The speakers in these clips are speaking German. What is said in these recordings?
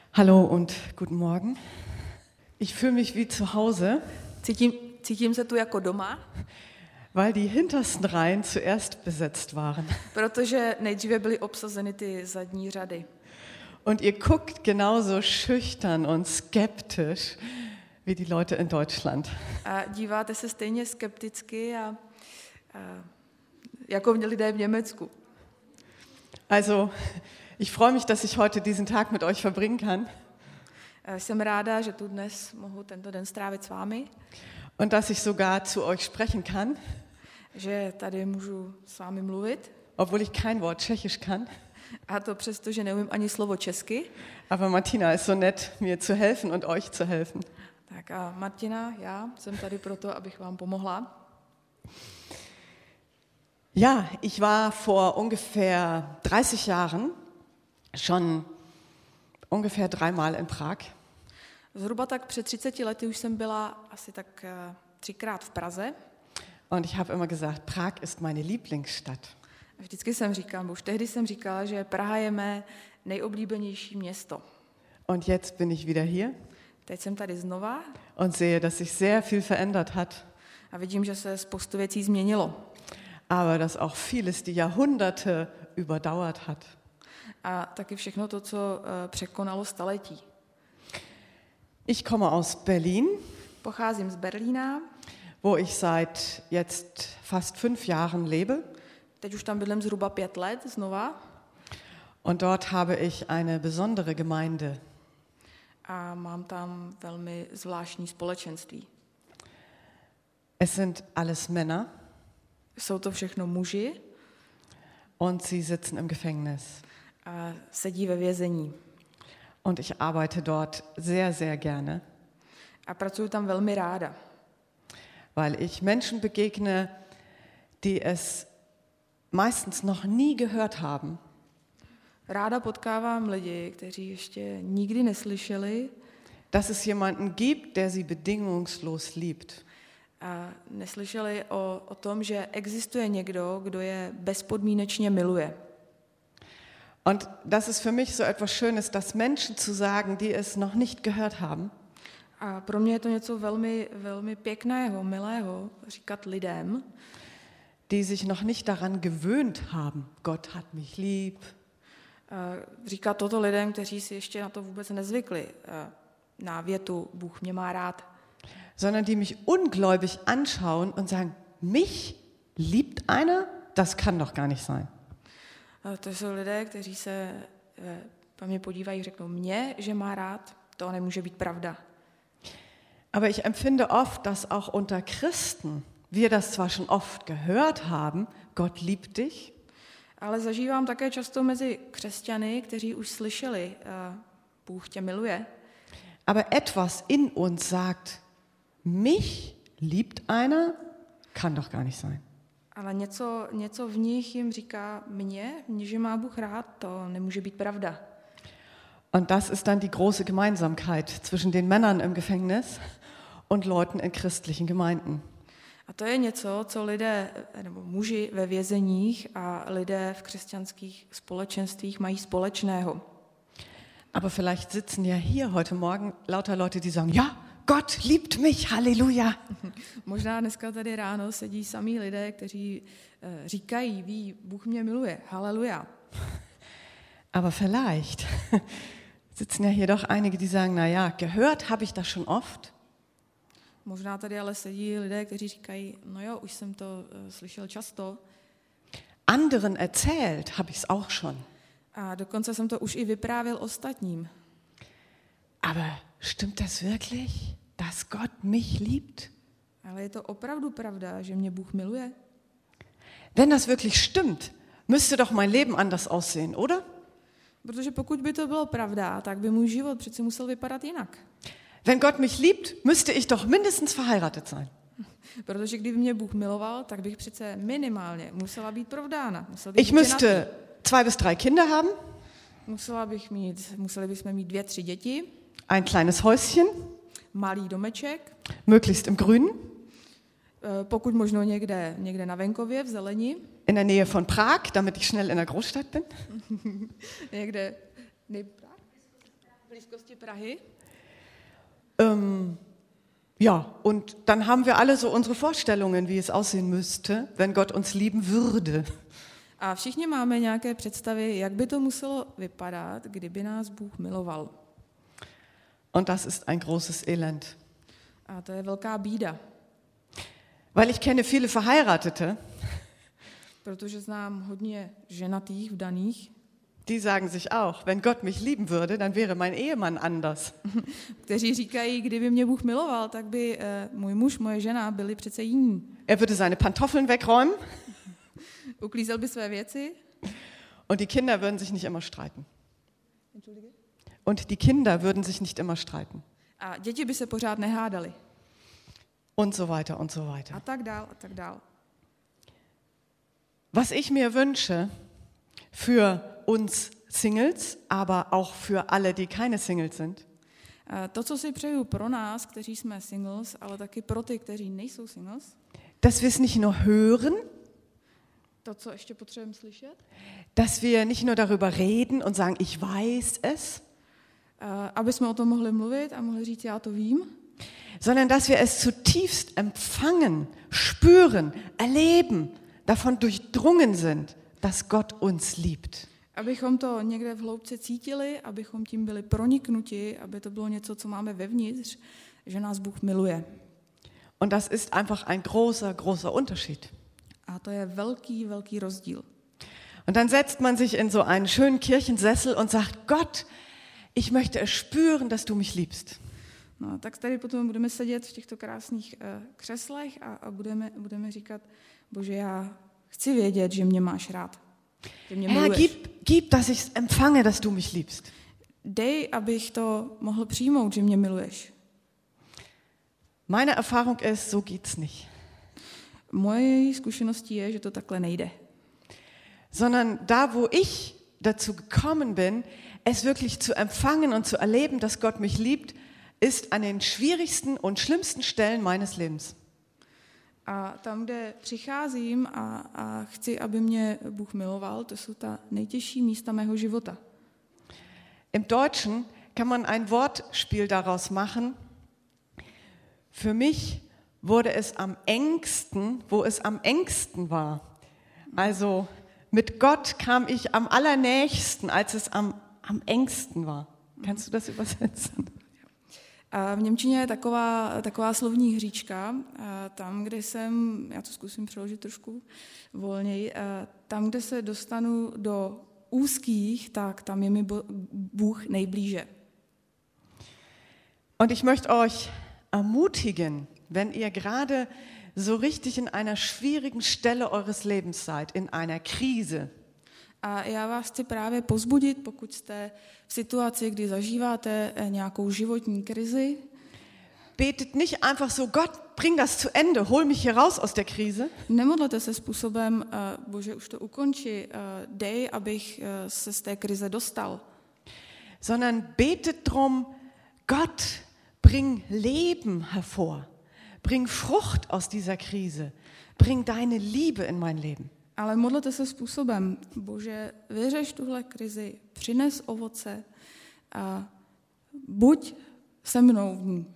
Hallo und guten Morgen. Ich fühle mich wie zu Hause, Cítím se tu jako doma, weil die hintersten Reihen zuerst besetzt waren. protože nejdříve byly obsazeny ty zadní řady. Und ihr guckt genauso schüchtern und skeptisch wie die Leute in Deutschland. A díváte se stejně skepticky a jako lidé v Německu. Also, ich freue mich, dass ich heute diesen Tag mit euch verbringen kann Jsem ráda, že tu dnes mohu tento den strávit s vámi, und dass ich sogar zu euch sprechen kann, že tady můžu s vámi mluvit. obwohl ich kein Wort Tschechisch kann. A to přesto, že neumím ani slovo česky. Aber Martina ist so nett, mir zu helfen und euch zu helfen. Tak a Martina, já jsem tady proto, abych vám pomohla. Ja, ich war vor ungefähr 30 Jahren schon ungefähr 3-mal in Prag. Zhruba tak před 30 lety už jsem byla asi tak 3krát v Praze. Und ich habe immer gesagt, Prag ist meine Lieblingsstadt. Vždycky jsem říkala, už tehdy jsem říkala, že Praha je mé nejoblíbenější město. Und jetzt bin ich wieder hier Teď jsem tady znova und sehe, dass sich sehr viel verändert hat, a vidím, že se spoustu věcí změnilo. aber dass auch vieles die Jahrhunderte überdauert hat. A taky všechno to, co překonalo staletí. Ich komme aus Berlin, Pocházím z Berlína, wo ich seit jetzt fast 5 Jahren lebe. teď už tam bydlím zhruba 5 let znova Und dort habe ich eine besondere Gemeinde. a mám tam velmi zvláštní společenství. Es sind alles Männer Jsou to všechno muži und sie sitzen im Gefängnis. a sedí ve vězení. Und ich arbeite dort sehr, sehr gerne, A pracuji tam velmi ráda, weil ich Menschen begegne, die es meistens noch nie gehört haben. Ráda potkávám lidi, kteří ještě nikdy neslyšeli Dass es jemanden gibt, der sie bedingungslos liebt. a neslyšeli o tom, že existuje někdo, kdo je bezpodmínečně miluje. Und das ist für mich so etwas Schönes, das Menschen zu sagen, die es noch nicht gehört haben, A pro mě je to něco velmi, velmi pěkného, milého říkat lidem, die sich noch nicht daran gewöhnt haben, Gott hat mich lieb, říkat toto lidem, kteří si ještě na to vůbec nezvykli, na větu Bůh mě má rád, sondern die mich ungläubig anschauen und sagen, mich liebt einer? Das kann doch gar nicht sein. To jsou lidé, kteří se po mě podívají a řeknou mě, že má rád, to nemůže být pravda. Aber ich empfinde oft, dass auch unter Christen wir das zwar schon oft gehört haben, Gott liebt dich, Ale zažívám také často mezi křesťany, kteří už slyšeli, Bůh tě miluje, aber etwas in uns sagt, mich liebt einer? Kann doch gar nicht sein. ale něco v nich jim říká mě, že má Bůh rád, to nemůže být pravda. Und das ist dann die große Gemeinsamkeit zwischen den Männern im Gefängnis und Leuten in christlichen Gemeinden. A to je něco, co lidé, nebo muži ve vězeních a lidé v křesťanských společenstvích mají společného. Aber vielleicht sitzen ja hier heute Morgen lauter Leute, die sagen, ja, Gott liebt mich, Halleluja. Možná dneska tady ráno sedí samí lidé, kteří říkají, ví, Bůh mě miluje, haleluja. Aber vielleicht sitzen ja hier doch einige, die sagen, na ja, gehört habe ich das schon oft. Možná tady ale sedí lidé, kteří říkají, no jo, už jsem to slyšel často. Anderen erzählt habe ich es auch schon. A dokonce jsem to už i vyprávěl ostatním. Aber stimmt das wirklich, dass Gott mich liebt? Ale je to opravdu pravda, že mě Bůh miluje? Wenn das wirklich stimmt, müsste doch mein Leben anders aussehen, oder? Protože pokud by to bylo pravda, tak by můj život přeci musel vypadat jinak. Wenn Gott mich liebt, müsste ich doch mindestens verheiratet sein. Protože kdyby mě Bůh miloval, tak bych přece minimálně musela být provdána. Ich müsste 2 bis 3 Kinder haben, museli bychom mít 2-3 děti, ein kleines Häuschen, malý domeček, möglichst im Grünen, pokud možno někde na venkově, v zeleni, in der Nähe von Prag, damit ich schnell in der Großstadt bin. někde blízkosti Prahy. Ja, und dann haben wir alle so unsere Vorstellungen, wie es aussehen müsste, wenn Gott uns lieben würde. A všichni máme nějaké představy, jak by to muselo vypadat, kdyby nás Bůh miloval. Und das ist ein großes Elend. A to je velká bída, Weil ich kenne viele Verheiratete, protože znám hodně ženatých, vdaných, die sagen sich auch, wenn Gott mich lieben würde, dann wäre mein Ehemann anders. kteří říkají, kdyby mě Bůh miloval, tak by můj muž, moje žena byli přece jiní. Er würde seine Pantoffeln wegräumen Uklízel by své věci. und die Kinder würden sich nicht immer streiten. Und die Kinder würden sich nicht immer streiten. A děti by se pořád nehádali. Und so weiter und so weiter. A tak dál, a tak dál. Was ich mir wünsche für uns Singles, aber auch für alle, die keine Singles sind, To, co si přeju pro nás, kteří jsme singles, ale taky pro ty, kteří nejsou singles, dass wir es nicht nur hören, to, co ještě potřebujeme slyšet, dass wir nicht nur darüber reden und sagen, ich weiß es, aby jsme o tom mohli mluvit a mohli říct, já to vím, sondern dass wir es zutiefst empfangen, spüren, erleben, davon durchdrungen sind, dass Gott uns liebt. abychom to někde v hloubce cítili, abychom tím byli proniknuti, aby to bylo něco, co máme vevnitř, že nás Bůh miluje. Und das ist einfach ein großer, großer Unterschied. A to je velký, velký rozdíl. Und dann setzt man sich in so einen schönen Kirchensessel und sagt, Gott, ich möchte es spüren, dass du mich liebst. No, tak tady potom budeme sedět v těchto krásných křeslech a budeme říkat, Bože, já chci vědět, že mě máš rád, že mě Herr, miluješ. gib, dass ich empfange, dass du mich liebst. Dej, abych to mohl přijmout, že mě miluješ. Meine Erfahrung ist, so geht's nicht. Moje zkušeností je, že to takhle nejde. Sondern da, wo ich dazu gekommen bin, es wirklich zu empfangen und zu erleben, dass Gott mich liebt, ist an den schwierigsten und schlimmsten Stellen meines Lebens. A tam, kde přicházím a chci, aby mě Bůh miloval, to jsou ta nejtěžší místa mého života. Im Deutschen kann man ein Wortspiel daraus machen. Für mich wurde es am engsten, wo es am engsten war. Also mit Gott kam ich am allernächsten, als es am engsten war. Kannst du das übersetzen? A v němčině je taková slovní hříčka, tam, kde já to zkusím přeložit trošku volněji, tam, kde se dostanu do úzkých, tak tam je mi Bůh nejblíže. Und ich möchte euch ermutigen, wenn ihr gerade so richtig in einer schwierigen Stelle eures Lebens seid, in einer Krise. A já vás chci právě povzbudit, pokud jste v situaci, kdy zažíváte nějakou životní krizi. Betet nicht einfach so, Gott, bring das zu Ende, hol mich hier raus aus der Krise. Nemodlete se způsobem, Bože, už to ukonči, dej, abych se z té krize dostal. Sondern betet drum, Gott, bring Leben hervor. Bring Frucht aus dieser Krise. Bring deine Liebe in mein Leben. Ale modlete se způsobem, Bože, vyřeš tuhle krizi, přines ovoce a buď se mnou v ní.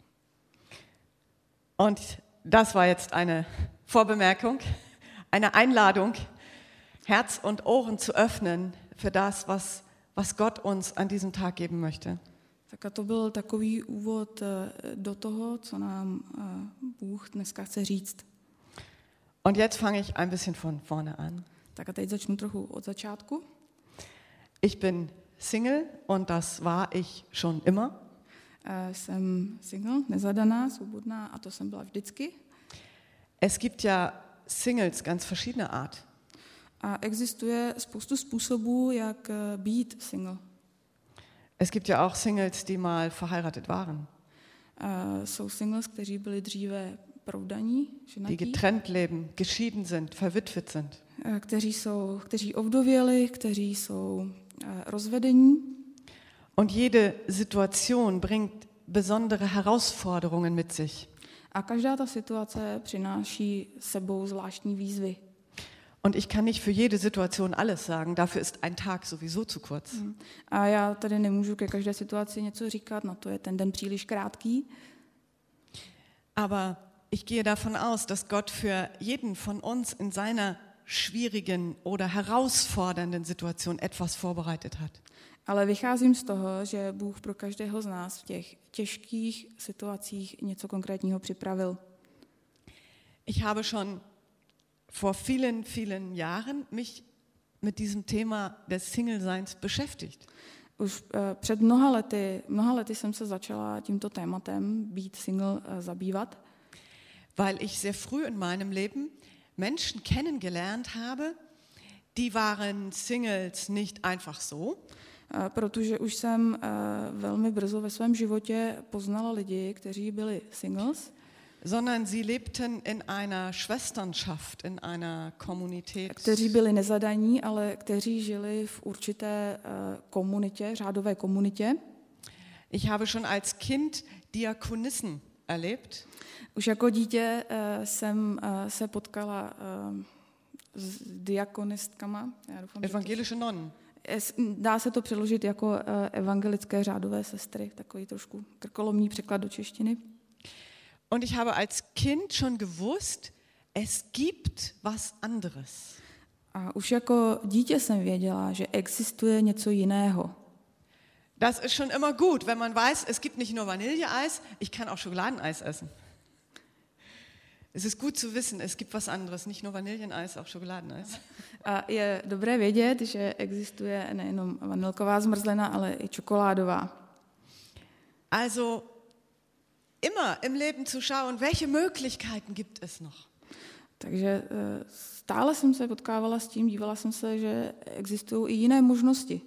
Und das war jetzt eine Vorbemerkung, eine Einladung, Herz und Ohren zu öffnen für das, was Gott uns an diesem Tag geben möchte. Tak a to byl takový úvod do toho, co nám Bůh dneska chce říct. Und jetzt fange ich ein bisschen von vorne an. Tak a teď začnu trochu od začátku. Ich bin Single und das war ich schon immer. Jsem single, nezadaná, svobodná a to jsem byla vždycky. Es gibt ja Singles ganz verschiedener Art. A existuje spoustu způsobů, jak být single. Es gibt ja auch Singles, die mal verheiratet waren. Jsou singles, kteří byli dříve provdaní, Die ženatí, getrennt leben, geschieden sind, verwitwet sind. kteří ovdověli, kteří jsou rozvedení. Und jede Situation bringt besondere Herausforderungen mit sich. A každá ta situace přináší sebou zvláštní výzvy. Und ich kann nicht für jede Situation alles sagen, dafür ist ein Tag sowieso zu kurz. A já tady nemůžu ke každé situaci něco říkat, na to je ten den příliš krátký. Aber ich gehe davon aus, dass Gott für jeden von uns in seiner schwierigen oder herausfordernden Situation etwas vorbereitet hat. Ale vycházím z toho, že Bůh pro každého z nás v těch těžkých situacích něco konkrétního připravil. Ich habe schon vor vielen, vielen Jahren mich mit diesem Thema des Single-Seins beschäftigt. Už před mnoha lety jsem se začala tímto tématem být single zabývat, Weil ich sehr früh in meinem Leben Menschen kennengelernt habe, die waren Singles nicht einfach so, protože už jsem velmi brzo ve svém životě poznala lidi, kteří byli singles, sondern sie lebten in einer Schwesternschaft, in einer Kommunität. kteří byli nezadaní, ale kteří žili v určité komunitě, řádové komunitě. Ich habe schon als Kind Diakonissen erlebt. Už jako dítě jsem se potkala s diakonistkama. Já doufám, Evangelische Nonnen. dá se to přeložit jako evangelické řádové sestry, takový trošku krkolomný překlad do češtiny. Und ich habe als Kind schon gewusst, es gibt was anderes. A už jako dítě jsem věděla, že existuje něco jiného. Das ist schon immer gut, wenn man weiß, es gibt nicht nur Vanilleeis, ich kann auch Schokoladeneis essen. Es ist gut zu wissen, es gibt was anderes, nicht nur Vanilleneis, auch Schokoladeneis. A je dobré vědět, že existuje nejenom vanilková zmrzlina, ale i čokoládová. Also immer im Leben zu schauen, welche Möglichkeiten gibt es noch. Takže stále jsem se potkávala s tím, dívala jsem se, že existují i jiné možnosti.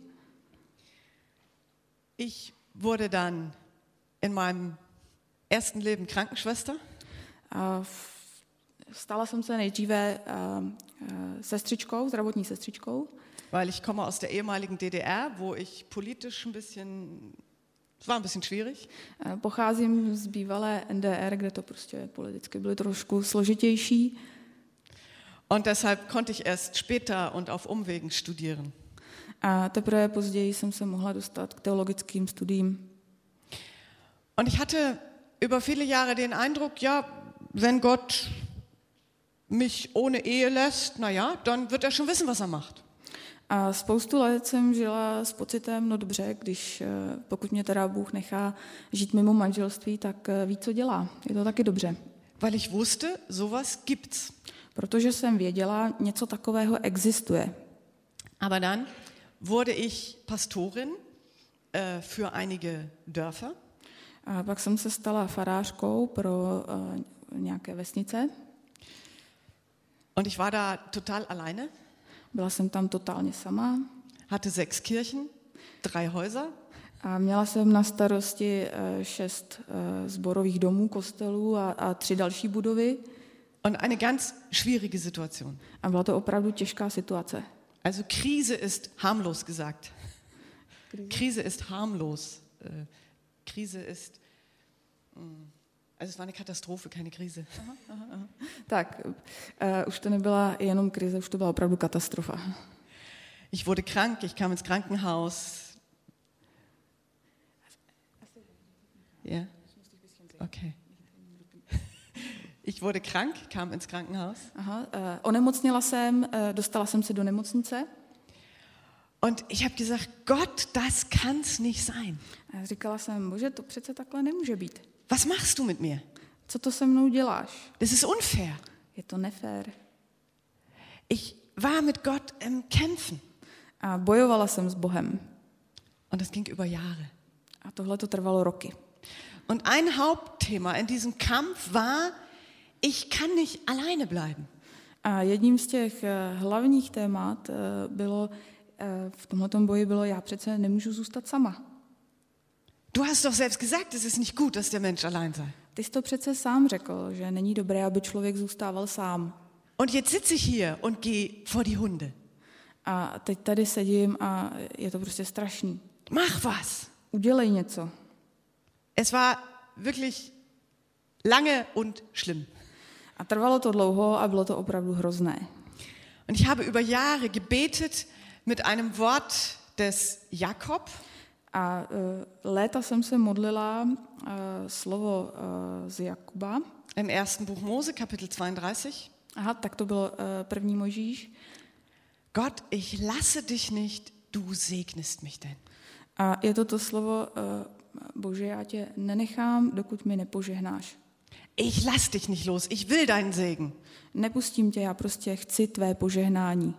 Ich wurde dann in meinem ersten Leben Krankenschwester. A stala jsem se nejdříve sestřičkou, zdravotní sestřičkou, Weil ich komme aus der ehemaligen DDR, wo ich politisch es war ein bisschen schwierig. Pocházím z bývalé NDR, kde to prostě politicky bylo trošku složitější. Und deshalb konnte ich erst später und auf Umwegen studieren. A teprve později jsem se mohla dostat k teologickým studiím. Und ich hatte über viele Jahre den Eindruck, ja, wenn Gott mich ohne Ehe lässt, na ja, dann wird er schon wissen, was er macht. A spoustu let jsem žila s pocitem, no dobře, pokud mě teda Bůh nechá žít mimo manželství, tak ví, co dělá. Je to taky dobře. Weil ich wusste, sowas gibt's. Protože jsem věděla, něco takového existuje. Aber dann wurde ich Pastorin für einige Dörfer. A pak jsem se stala farářkou pro nějaké vesnice. Und ich war da total alleine. Byla jsem tam totálně sama. Hatte 6 Kirchen, 3 Häuser. A měla jsem na starosti 6 sborových domů, kostelů a 3 další budovy. Und eine ganz schwierige Situation. A byla to opravdu těžká situace. Also Krise ist harmlos gesagt. Krise ist harmlos. Krise ist, also es war eine Katastrophe, keine Krise. Tak, už to nebyla jenom krize, už to byla opravdu katastrofa. Ich wurde krank, ich kam ins Krankenhaus. Ja? Okay. Ich wurde krank, kam ins Krankenhaus. Onemocněla jsem, dostala jsem se do nemocnice. Und ich habe gesagt, Gott, das kann's nicht sein. A říkala jsem, Bože, to přece takhle nemůže být. Was machst du mit mir? Co to se mnou děláš? Das ist unfair. Je to nefér. Ich war mit Gott im Kämpfen. A bojovala jsem s Bohem. Und das ging über Jahre. A tohle to trvalo roky. Und ein Hauptthema in diesem Kampf war, ich kann nicht alleine bleiben. A jedním z těch hlavních témat bylo, v tomhletom boji bylo, já přece nemůžu zůstat sama. Du hast doch selbst gesagt, es ist nicht gut, dass der Mensch allein sei. Ty jsi to přece sám řekl, že není dobré, aby člověk zůstával sám. Und jetzt sitze ich hier und gehe vor die Hunde. A teď tady sedím a je to prostě strašný. Mach was. Udělej něco. Es war wirklich lange und schlimm. A trvalo to dlouho a bylo to opravdu hrozné. Und ich habe über Jahre gebetet mit einem Wort des Jakob. A léta jsem se modlila slovo z Jakuba. Im ersten Buch Mose, Kapitel 32. Aha, tak to bylo první Mojžíš. Gott, ich lasse dich nicht, du segnest mich denn. A je to slovo, Bože, já tě nenechám, dokud mi nepožehnáš. Ich lass dich nicht los, ich will deinen Segen. Nepustím tě, já prostě chci tvé požehnání.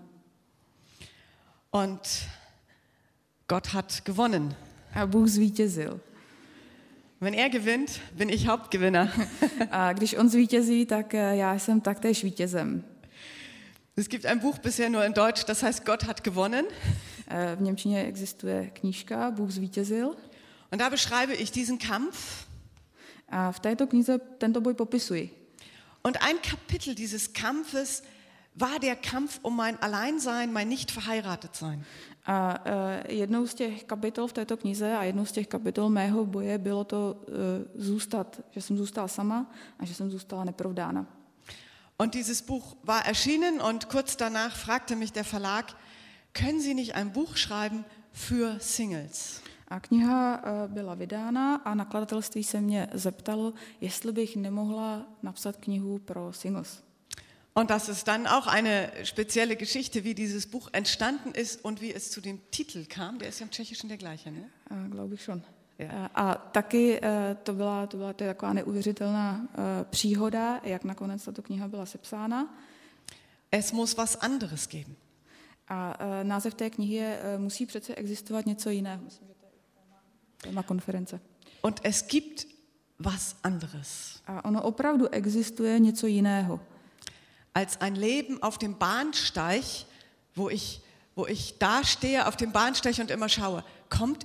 Und Gott hat gewonnen. A Bůh zvítězil. Wenn er gewinnt, bin ich Hauptgewinner. A když on zvítězí, tak já jsem taktéž vítězem. Es gibt ein Buch bisher nur in Deutsch, das heißt Gott hat gewonnen. V němčině existuje knížka Bůh zvítězil. Und da beschreibe ich diesen Kampf. A v této knize tento boj popisuji. Und ein Kapitel dieses Kampfes war der Kampf um mein Alleinsein, mein nicht verheiratet sein. A jednou z těch kapitol v této knize a jednou z těch kapitol mého boje bylo to zůstat, že jsem zůstala sama a že jsem zůstala neprovdána. Und dieses Buch war erschienen und kurz danach fragte mich der Verlag, können Sie nicht ein Buch schreiben für Singles? A kniha byla vydána a nakladatelství se mě zeptalo, jestli bych nemohla napsat knihu pro singles. Und das ist dann auch eine spezielle Geschichte, wie dieses Buch entstanden ist und wie es zu dem Titel kam. Der ist ja im Tschechischen der gleiche, ne? Glaube ich schon. Ja. A taky to byla taková neuvěřitelná příhoda, jak nakonec tato kniha byla sepsána. Es muss was anderes geben. A název té knihy je Musí přece existovat něco jiného. Myslím, že to je téma konference. Und es gibt was anderes. A ono opravdu existuje něco jiného. Als ein Leben auf dem Bahnsteig, wo ich da stehe auf dem Bahnsteig und immer schaue, kommt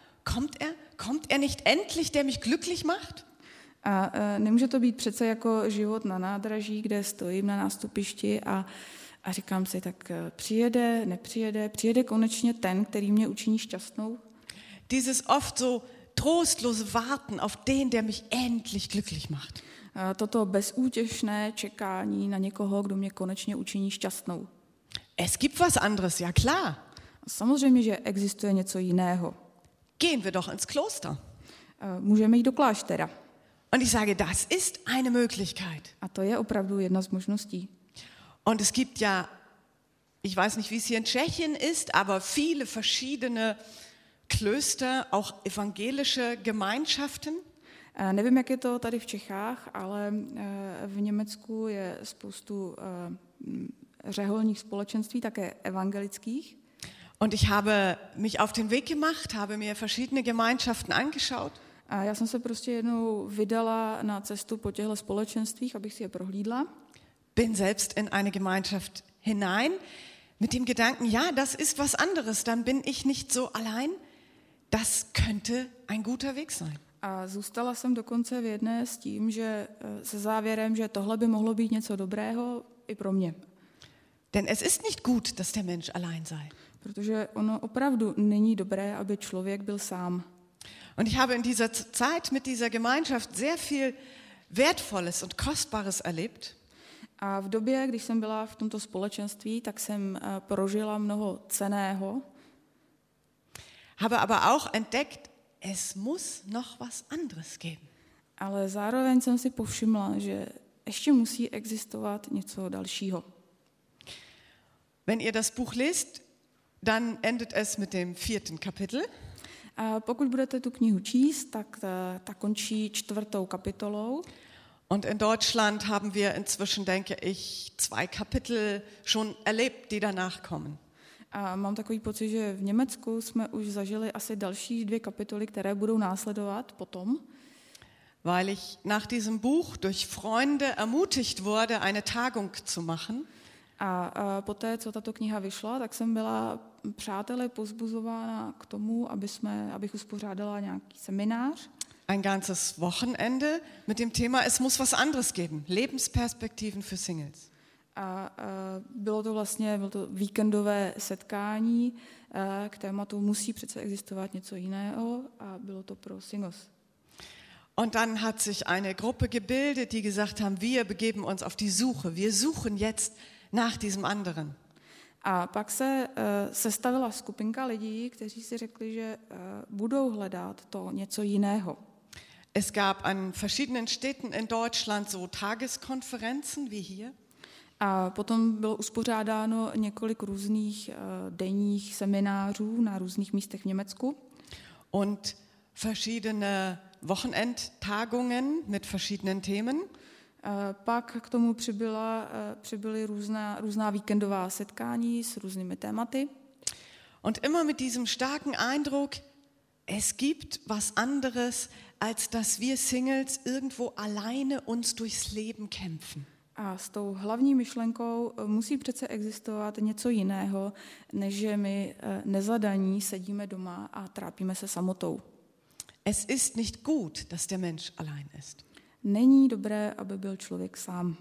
er nicht endlich, der mich glücklich macht? A nemůže to být přece jako život na nádraží, kde stojím na nástupišti a říkám si, tak přijede konečně ten, který mě učiní šťastnou. Dieses oft so trostlos warten auf den, der mich endlich glücklich macht. Toto bezútěšné čekání na někoho, kdo mě konečně učiní šťastnou. Es gibt was anderes, ja klar. Samozřejmě, že existuje něco jiného. Gehen wir doch ins Kloster. Můžeme jít do kláštera. Und ich sage, das ist eine Möglichkeit. A to je opravdu jedna z možností. Und es gibt ja, ich weiß nicht, wie es hier in Tschechien ist, aber viele verschiedene Klöster, auch evangelische Gemeinschaften. Nevím, jak je to tady v Čechách, ale v Německu je spoustu řeholních společenství, také evangelických. Und ich habe mich auf den Weg gemacht, habe mir verschiedene Gemeinschaften angeschaut. A já jsem se prostě jednou vydala na cestu po těchto společenstvích, abych si je prohlídla. Bin selbst in eine Gemeinschaft hinein mit dem Gedanken, ja, das ist was anderes, dann bin ich nicht so allein. Das könnte ein guter Weg sein. A zůstala jsem dokonce v jedné s tím, že se závěrem, že tohle by mohlo být něco dobrého i pro mě. Denn es ist nicht gut, dass der Mensch allein sei. Protože ono opravdu není dobré, aby člověk byl sám. Und ich habe in dieser Zeit mit dieser Gemeinschaft sehr viel Wertvolles und Kostbares erlebt. A v době, když jsem byla v tomto společenství, tak jsem prožila mnoho cenného. Habe aber auch entdeckt, es muss noch was anderes geben. Ale zároveň jsem si povšimla, že ještě musí existovat něco dalšího. Wenn ihr das Buch lest, dann endet es mit dem 4. Kapitel. A pokud budete tu knihu číst, tak ta končí 4. kapitolou. Und in Deutschland haben wir inzwischen, denke ich, 2 Kapitel schon erlebt, die danach kommen. A mám takový pocit, že v Německu jsme už zažili asi další 2 kapitoly, které budou následovat potom. Weil ich nach diesem Buch durch Freunde ermutigt wurde, eine Tagung zu machen. A poté, co tato kniha vyšla, tak jsem byla přáteli pozbuzována k tomu, abych uspořádala nějaký seminář. Ein ganzes Wochenende mit dem Thema, es muss was anderes geben. Lebensperspektiven für Singles. A bylo to víkendové setkání k tématu musí přece existovat něco jiného a bylo to pro singles. Und dann hat sich eine Gruppe gebildet, die gesagt haben, wir begeben uns auf die Suche. Wir suchen jetzt nach diesem anderen. A pak se sestavila skupinka lidí, kteří si řekli, že budou hledat to něco jiného. Es gab an verschiedenen Städten in Deutschland so Tageskonferenzen wie hier. A potom bylo uspořádáno několik různých denních seminářů na různých místech v Německu. Und verschiedene Wochenendtagungen mit verschiedenen Themen. Pak k tomu přibyly různá víkendová setkání s různými tématy. Und immer mit diesem starken Eindruck, es gibt was anderes, als dass wir Singles irgendwo alleine uns durchs Leben kämpfen. A s tou hlavní myšlenkou musí přece existovat něco jiného, než že my nezadaní sedíme doma a trápíme se samotou. Es ist nicht gut, dass der Mensch allein ist. Není dobré, aby byl člověk sám.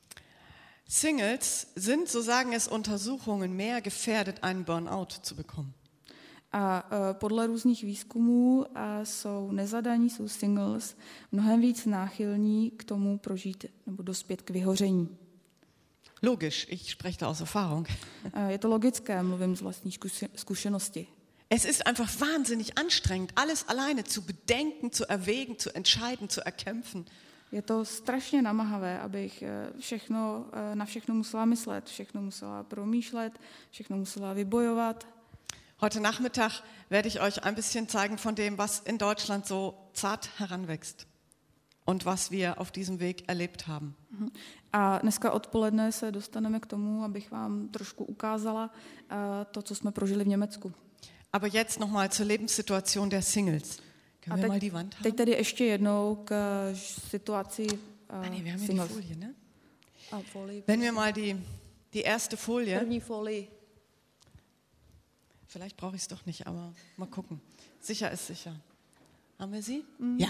Singles sind, so sagen es Untersuchungen, mehr gefährdet, einen Burnout zu bekommen. A podle různých výzkumů jsou nezadaní, jsou singles, mnohem víc náchylní k tomu prožít nebo dospět k vyhoření. Logisch, ich spreche da aus Erfahrung. Je to logické, mluvím z vlastní zkušenosti. Es ist einfach wahnsinnig anstrengend, alles alleine zu bedenken, zu erwägen, zu entscheiden, zu erkämpfen. Je to strašně namahavé, abych na všechno musela myslet, všechno musela promýšlet, všechno musela vybojovat. Heute Nachmittag werde ich euch ein bisschen zeigen von dem, was in Deutschland so zart heranwächst und was wir auf diesem Weg erlebt haben. A dneska odpoledne se dostaneme k tomu, abych vám trošku ukázala to, co jsme prožili v Německu. Aber jetzt nochmal zur Lebenssituation der Singles. Können wir mal die Wand haben? Teď tedy ještě jednou k situaci Nee, wir haben hier die singles. Folie, ne? Folie. Wenn wir mal die erste Folie. První folii. Vielleicht brauche ich es doch nicht, aber mal gucken. Sicher ist sicher. Haben wir sie? Ja.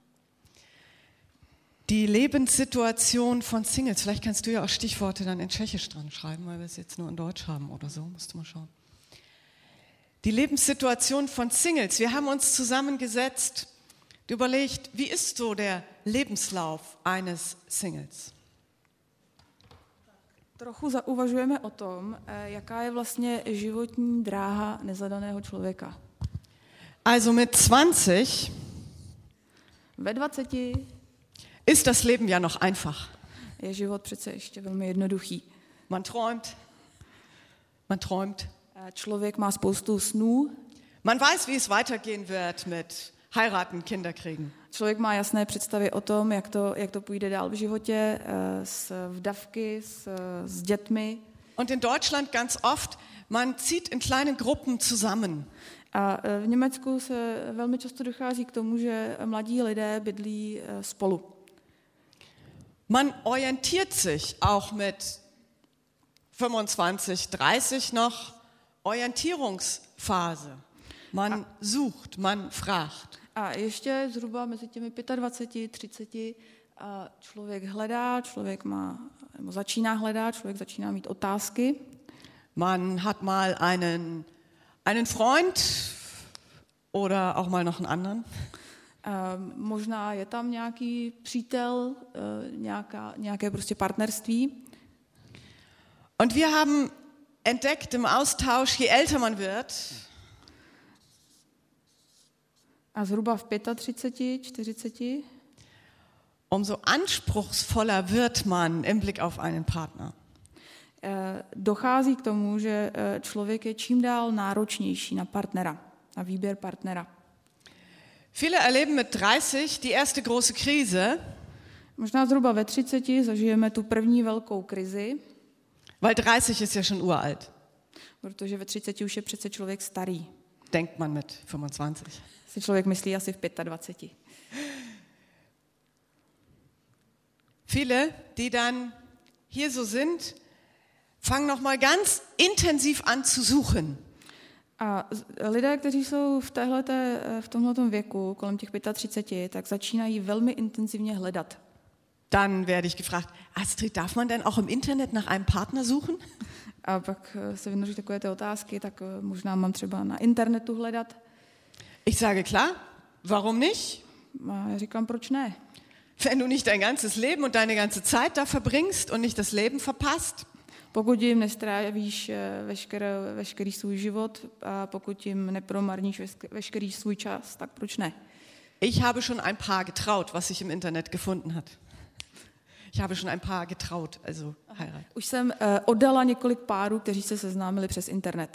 Die Lebenssituation von Singles. Vielleicht kannst du ja auch Stichworte dann in Tschechisch dran schreiben, weil wir es jetzt nur in Deutsch haben oder so. Musst du mal schauen. Die Lebenssituation von Singles. Wir haben uns zusammengesetzt, überlegt, wie ist so der Lebenslauf eines Singles? Trochu zauvažujeme o tom, jaká je vlastně životní dráha nezadaného člověka. Also mit 20 Ve 20 ist das Leben ja noch einfach. je život přece ještě velmi jednoduchý. Man träumt. Člověk má spoustu snů. Man weiß, wie es weitergehen wird mit heiraten, Kinder kriegen. Člověk má jasné představy o tom, jak to půjde dál v životě, s vdavky, s dětmi. Und in Deutschland ganz oft, man zieht in kleinen Gruppen zusammen. A v Německu se velmi často dochází k tomu, že mladí lidé bydlí spolu. Man orientiert sich auch mit 25, 30 noch Orientierungsphase. Man sucht, man fragt. A ještě zhruba mezi těmi 25, 30 člověk hledá, nebo začíná hledat, člověk začíná mít otázky. Man hat mal einen Freund oder auch mal noch einen anderen. Možná je tam nějaký přítel, nějaké prostě partnerství. Und wir haben entdeckt im Austausch, je älter man wird, a zhruba v 35, 40, umso anspruchsvoller wird man im Blick auf einen Partner. Dochází k tomu, že člověk je čím dál náročnější na partnera, na výběr partnera. Viele erleben mit 30 die erste große Krise, Možná zhruba ve 30 zažijeme tu první velkou krizi, weil 30 ist ja schon uralt, protože ve 30 už je přece člověk starý. denkt man mit 25. Si člověk myslí asi v 25. Viele, die dann hier so sind, fangen noch mal ganz intensiv an zu suchen. A lidé, kteří jsou v tomhletom věku, kolem těch 35, tak začínají velmi intenzivně hledat. Dann werde ich gefragt, Astrid, darf man denn auch im Internet nach einem Partner suchen? A pak se vynoří takové ty otázky, tak možná mám třeba na internetu hledat. Ich sage klar, warum nicht? A já říkám, proč ne? Wenn du nicht dein ganzes Leben und deine ganze Zeit da verbringst und nicht das Leben verpasst. Pokud jim nestrávíš veškerý svůj život a pokud jim nepromarníš veškerý svůj čas, tak proč ne? Ich habe schon ein Paar getraut, was sich im Internet gefunden hat. Ich habe schon ein Paar getraut, also heiraten. Už jsem oddala několik párů, kteří se seznámili přes internet.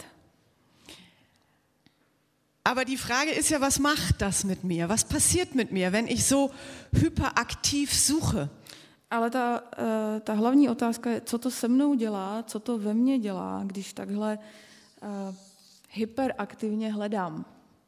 Aber die Frage ist ja, was macht das mit mir? Was passiert mit mir, wenn ich so hyperaktiv suche? Ale ta hlavní otázka je, co to se mnou dělá, co to ve mně dělá, když takhle hyperaktivně hledám.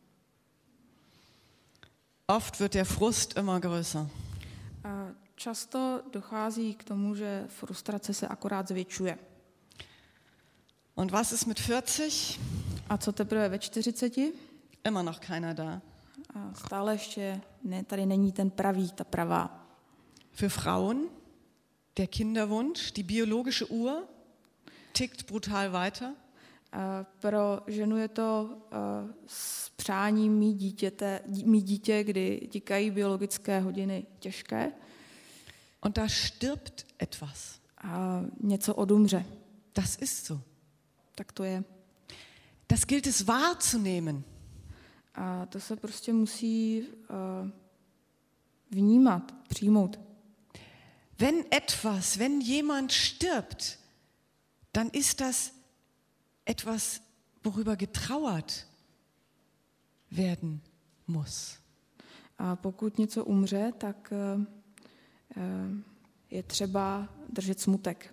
Oft wird der Frust immer größer. Často dochází k tomu, že frustrace se akorát zvětšuje. Und was ist mit 40? A co teprve ve 40? Immer noch keiner da. A stále ještě tady není ten pravý, ta pravá. Für Frauen der Kinderwunsch, die biologische Uhr tickt brutal weiter. Pro ženu je to s přáním mít dítě, kdy tikají biologické hodiny těžké. Und da stirbt etwas. A něco odumře. Das ist so. Tak to je. Das gilt es wahrzunehmen. A to se prostě musí vnímat, přijmout. Wenn jemand stirbt, dann ist das etwas, worüber getrauert werden muss. A pokud něco umře, tak je třeba držet smutek.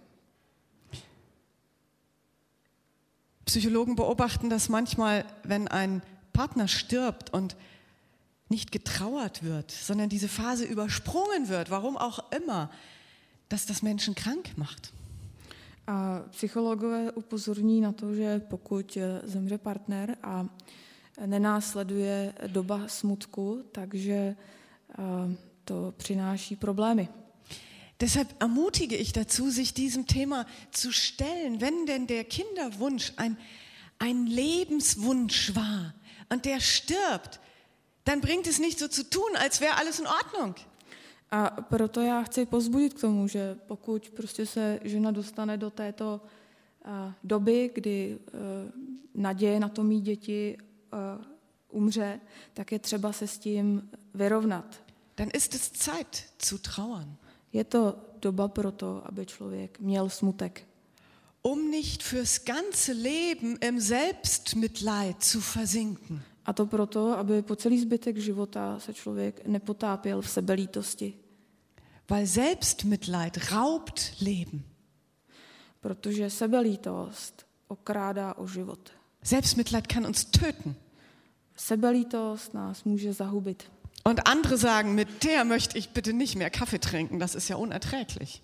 Psychologen beobachten das manchmal, wenn ein Partner stirbt und nicht getrauert wird, sondern diese Phase übersprungen wird, warum auch immer, dass das Menschen krank macht. A psychologové upozorní na to, že pokud zemře partner a nenásleduje doba smutku, takže to přináší problémy. Deshalb ermutige ich dazu, sich diesem Thema zu stellen, wenn denn der Kinderwunsch ein Lebenswunsch war und der stirbt, dann bringt es nicht so zu tun, als wäre alles in Ordnung. A proto já chci povzbudit k tomu, že pokud prostě se žena dostane do této doby, kdy naděje na to mít děti umře, tak je třeba se s tím vyrovnat. Dann ist es Zeit zu trauern. Je to doba pro to, aby člověk měl smutek. Nicht fürs ganze Leben im Selbstmitleid zu versinken. A to proto, aby po celý zbytek života se člověk nepotápěl v sebelítosti. Weil Selbstmitleid raubt Leben. Protože sebelítost okrádá o život. Selbstmitleid kann uns töten. Sebelítost nás může zahubit. Und andere sagen, mit der möchte ich bitte nicht mehr Kaffee trinken, das ist ja unerträglich.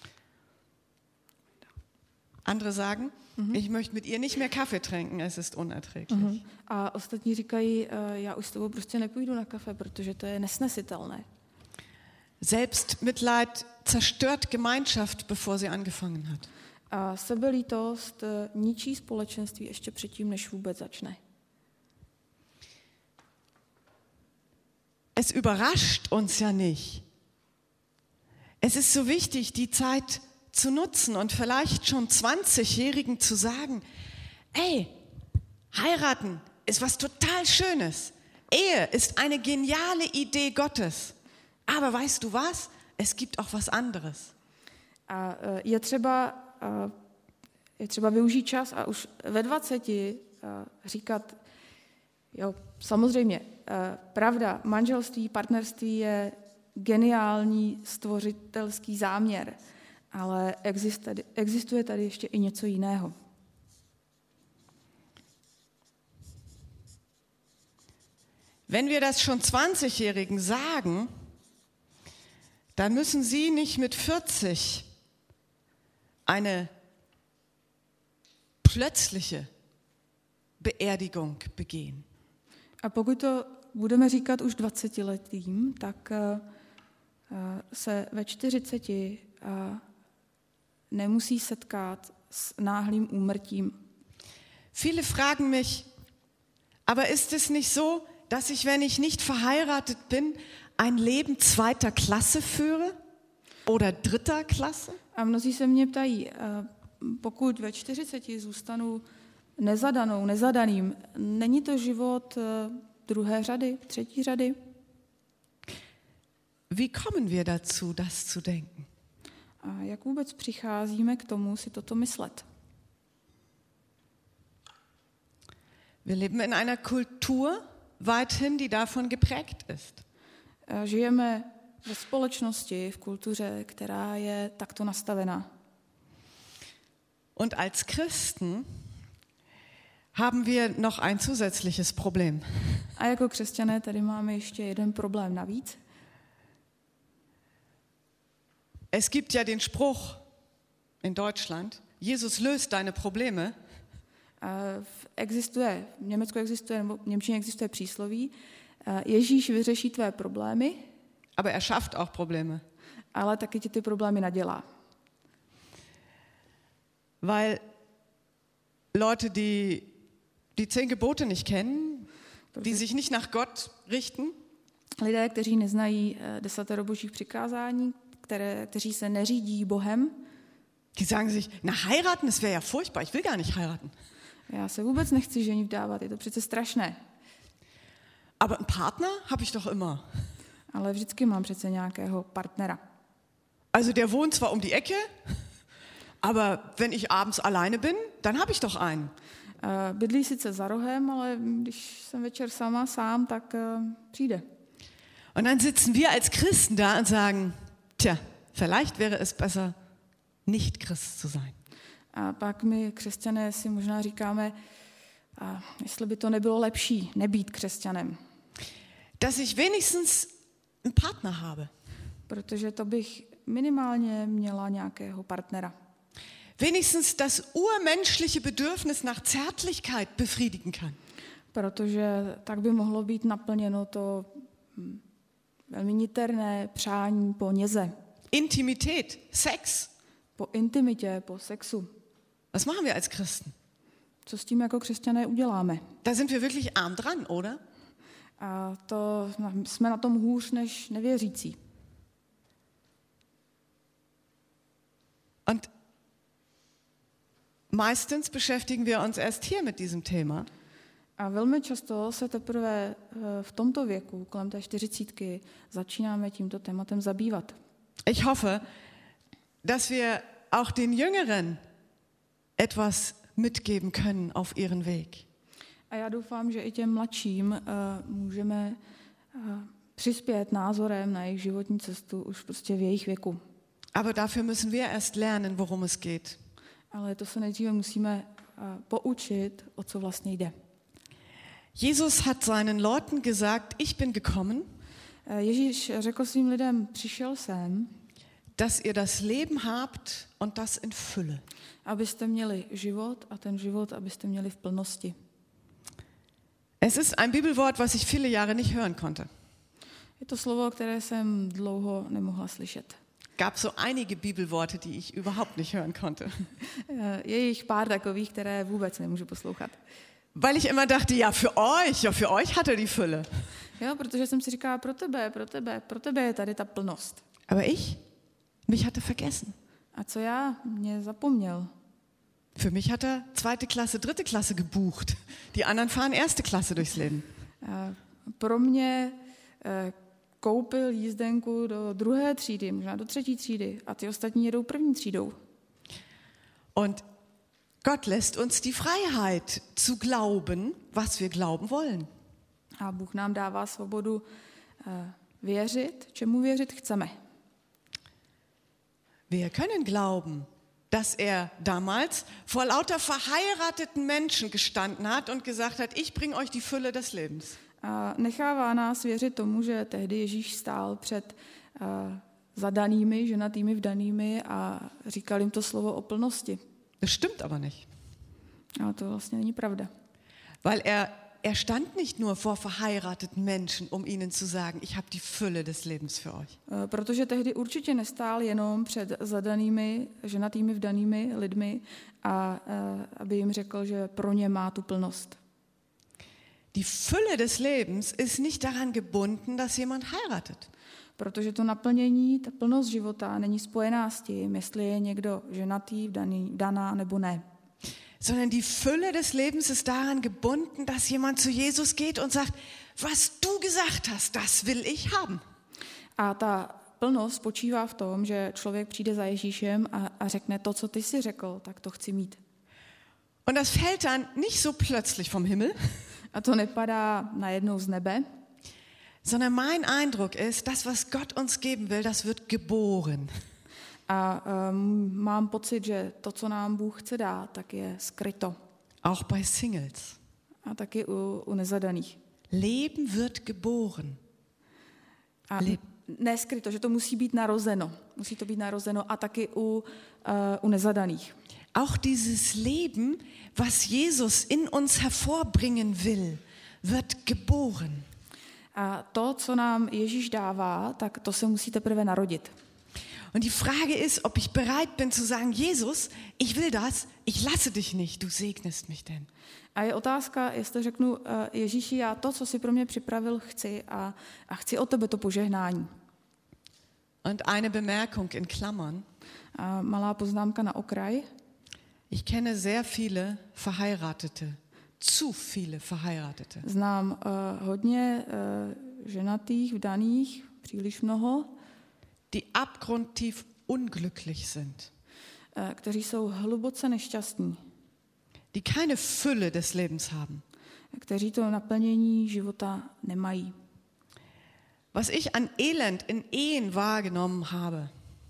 Andere sagen, ich möchte mit ihr nicht mehr Kaffee trinken, es ist unerträglich. A ostatní říkají, já už s tebou prostě nepůjdu na kafe, protože to je nesnesitelné. Selbstmitleid zerstört Gemeinschaft, bevor sie angefangen hat. A sebelítost ničí společenství ještě předtím, než vůbec začne. Es überrascht uns ja nicht. Es ist so wichtig, die Zeit zu nutzen und vielleicht schon 20-Jährigen zu sagen, ey, heiraten ist was total Schönes. Ehe ist eine geniale Idee Gottes. Aber weißt du was? Es gibt auch was anderes. A je třeba využít čas a už ve 20 říkat, jo, samozřejmě, pravda, manželství, partnerství je geniální stvořitelský záměr, ale existuje tady ještě i něco jiného. Wenn wir das schon 20-Jährigen sagen, dann müssen sie nicht mit 40 eine plötzliche Beerdigung begehen. A pokud to budeme říkat už 20letým, tak se ve 40 nemusí setkat s náhlým úmrtím. Viele fragen mich, aber ist es nicht so, dass ich, wenn ich nicht verheiratet bin, ein Leben zweiter Klasse führe oder dritter Klasse? A mnozí se mě ptají, pokud ve 40 zůstanu nezadaným, není to život druhé řady, třetí řady? Wie kommen wir dazu, das zu denken? A jak vůbec přicházíme k tomu si toto myslet? Wir leben in einer Kultur weithin, die davon geprägt ist. Žijeme ve společnosti, v kultuře, která je takto nastavená. Und als Christen haben wir noch ein zusätzliches Problem. A jako křesťané tady máme ještě jeden problém navíc. Es gibt ja den Spruch in Deutschland, Jesus löst deine Probleme. V Německu existuje, nebo v němčině existuje přísloví, Ježíš vyřeší tvé problémy, Aber er schafft auch Probleme. ale taky ti ty problémy nadělá. Weil Leute, die die 10 Gebote nicht kennen, die sich nicht nach Gott richten, Lidé, kteří neznají 10 božích přikázání, kteří se neřídí Bohem, die sagen sich, na heiraten, das wäre ja furchtbar, ich will gar nicht heiraten. já se vůbec nechci ženit vdávat, je to přece strašné. Aber einen Partner habe ich doch immer. Ale vždycky mám přece nějakého partnera. Also der wohnt zwar um die Ecke, aber wenn ich abends alleine bin, dann habe ich doch einen. Bydlí sice za rohem, ale když jsem večer sám, tak přijde. Und dann sitzen wir als Christen da und sagen, tja, vielleicht wäre es besser, nicht Christ zu sein. A pak my křesťané si možná říkáme, jestli by to nebylo lepší nebýt křesťanem. Dass ich wenigstens einen Partner habe. Protože to bych minimálně měla nějakého partnera. Wenigstens das urmenschliche Bedürfnis nach Zärtlichkeit befriedigen kann. Protože tak by mohlo být naplněno to velmi niterné přání po něze. Intimität, Sex. Po intimitě, po sexu. Was machen wir als Christen? Co s tím jako křesťané uděláme? Da sind wir wirklich arm dran, oder? A to jsme na tom hůř než nevěřící. Und meistens beschäftigen wir uns erst hier mit diesem Thema. A velmi často se teprve v tomto věku, kolem té 40, začínáme tímto tématem zabývat. Ich hoffe, dass wir auch den Jüngeren etwas mitgeben können auf ihren Weg. A já doufám, že i těm mladším můžeme přispět názorem na jejich životní cestu už prostě v jejich věku. Aber dafür müssen wir erst lernen, worum es geht. Ale to se nejdříve musíme poučit, o co vlastně jde. Jesus hat seinen Leuten gesagt, ich bin gekommen, Ježíš řekl svým lidem, přišel jsem, dass ihr das Leben habt und das in Fülle. Abyste měli život a ten život, abyste měli v plnosti. Es ist ein Bibelwort, was ich viele Jahre nicht hören konnte. Je to slovo, které jsem dlouho nemohla slyšet. Gab so einige Bibelworte, die ich überhaupt nicht hören konnte. Je jich pár takových, které vůbec nemůžu poslouchat. Weil ich immer dachte, ja, für euch hat er die Fülle. Jo, protože jsem si říkala, pro tebe je tady ta plnost. Aber mich hat er vergessen. A co já? Mě zapomněl. Für mich hat er 2. Klasse, 3. Klasse gebucht. Die anderen fahren 1. Klasse durchs Leben. Pro mě koupil jízdenku do 2. třídy, možná do 3. třídy a ty ostatní jedou 1. třídou. Und Gott lässt uns die Freiheit zu glauben, was wir glauben wollen. A Bůh nám dává svobodu věřit, čemu věřit chceme. Wir können glauben, dass er damals vor lauter verheirateten Menschen gestanden hat und gesagt hat, ich bringe euch die Fülle des Lebens. A nechává nás věřit tomu, že tehdy Ježíš stál před zadanými, ženatými, vdanými a říkal jim to slovo o plnosti. Das stimmt aber nicht. Ale to vlastně není pravda. Weil er stand nicht nur vor verheirateten Menschen, um ihnen zu sagen, ich habe die Fülle des Lebens für euch. Protože tehdy určitě nestál jenom před zadanými, ženatými, vdanými lidmi a aby jim řekl, že pro ně má tu plnost. Die Fülle des Lebens ist nicht daran gebunden, dass jemand heiratet. Protože to naplnění, ta plnost života není spojená s tím, jestli je někdo ženatý, vdaná nebo ne. Sondern die Fülle des Lebens ist daran gebunden, dass jemand zu Jesus geht und sagt, was du gesagt hast, das will ich haben. A ta plnost spočívá v tom, že člověk přijde za Ježíšem a řekne to, co ty jsi řekl, tak to chci mít. Und das fällt dann nicht so plötzlich vom Himmel. A to nepadá najednou z nebe, sondern mein Eindruck ist, das, was Gott uns geben will, das wird geboren. A mám pocit, že to, co nám Bůh chce dát, tak je skryto. Auch bei Singles. A taky u nezadaných. Leben wird geboren. A ne skryto, že to musí být narozeno. Musí to být narozeno a taky u nezadaných. Auch dieses Leben, was Jesus in uns hervorbringen will, wird geboren. A to, co nám Ježíš dává, tak to se musí teprve narodit. Und die Frage ist, ob ich bereit bin zu sagen, Jesus, ich will das, ich lasse dich nicht, du segnest mich denn. A je otázka, jestli řeknu, Ježíši, já to, co jsi pro mě připravil, chci a chci od tebe to požehnání. Und eine Bemerkung in Klammern. A malá poznámka na okraj. Ich kenne sehr viele Verheiratete, zu viele Verheiratete. Znám hodně ženatých, vdaných, příliš mnoho, die abgrundtief unglücklich sind, kteří jsou hluboce nešťastní, die keine Fülle des Lebens haben, kteří to naplnění života nemají. Was ich an Elend in Ehen wahrgenommen habe,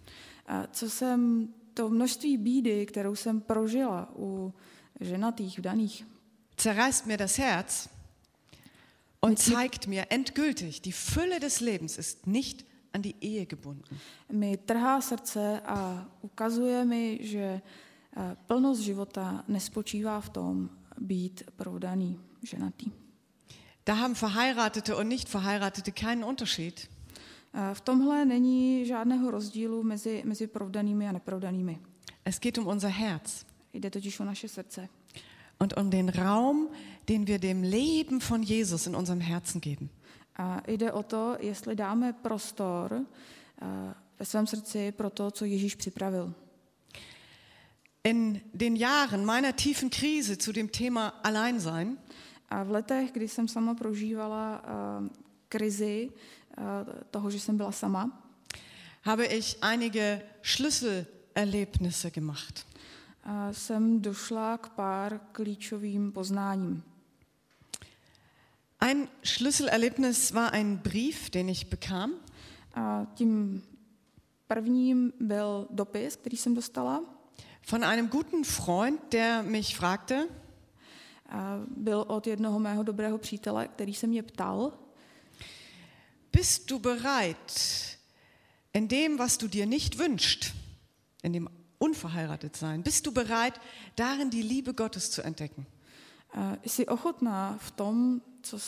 to množství bídy, kterou jsem prožila u ženatých, vdaných, zerreißt mir das Herz und zeigt mir endgültig, die Fülle des Lebens ist nicht an die Ehe gebunden. Mi trhá srdce a ukazuje mi, že plnost života nespočívá v tom být provdaný, ženatý. Da haben Verheiratete und nicht Verheiratete keinen Unterschied. V tomhle není žádného rozdílu mezi provdanými a neprovdanými. Es geht um unser Herz. Jde totiž o naše srdce. Und um den Raum, den wir dem Leben von Jesus in unserem Herzen geben. A jde o to, jestli dáme prostor ve svém srdci pro to, co Ježíš připravil. In den Jahren meiner tiefen Krise zu dem Thema Alleinsein, a v letech, kdy jsem sama prožívala krizi toho, že jsem byla sama, habe ich einige Schlüsselerlebnisse gemacht. Jsem došla k pár klíčovým poznáním. Ein Schlüsselerlebnis war ein Brief, den ich bekam. A tím prvním byl dopis, který jsem dostala. Von einem guten Freund, der mich fragte. Byl od jednoho mého dobrého přítele, který se mě ptal. Bist du bereit, in dem, was du dir nicht wünschst, in dem unverheiratet sein, bist du bereit, darin die Liebe Gottes zu entdecken? Jsi ochotná v tom,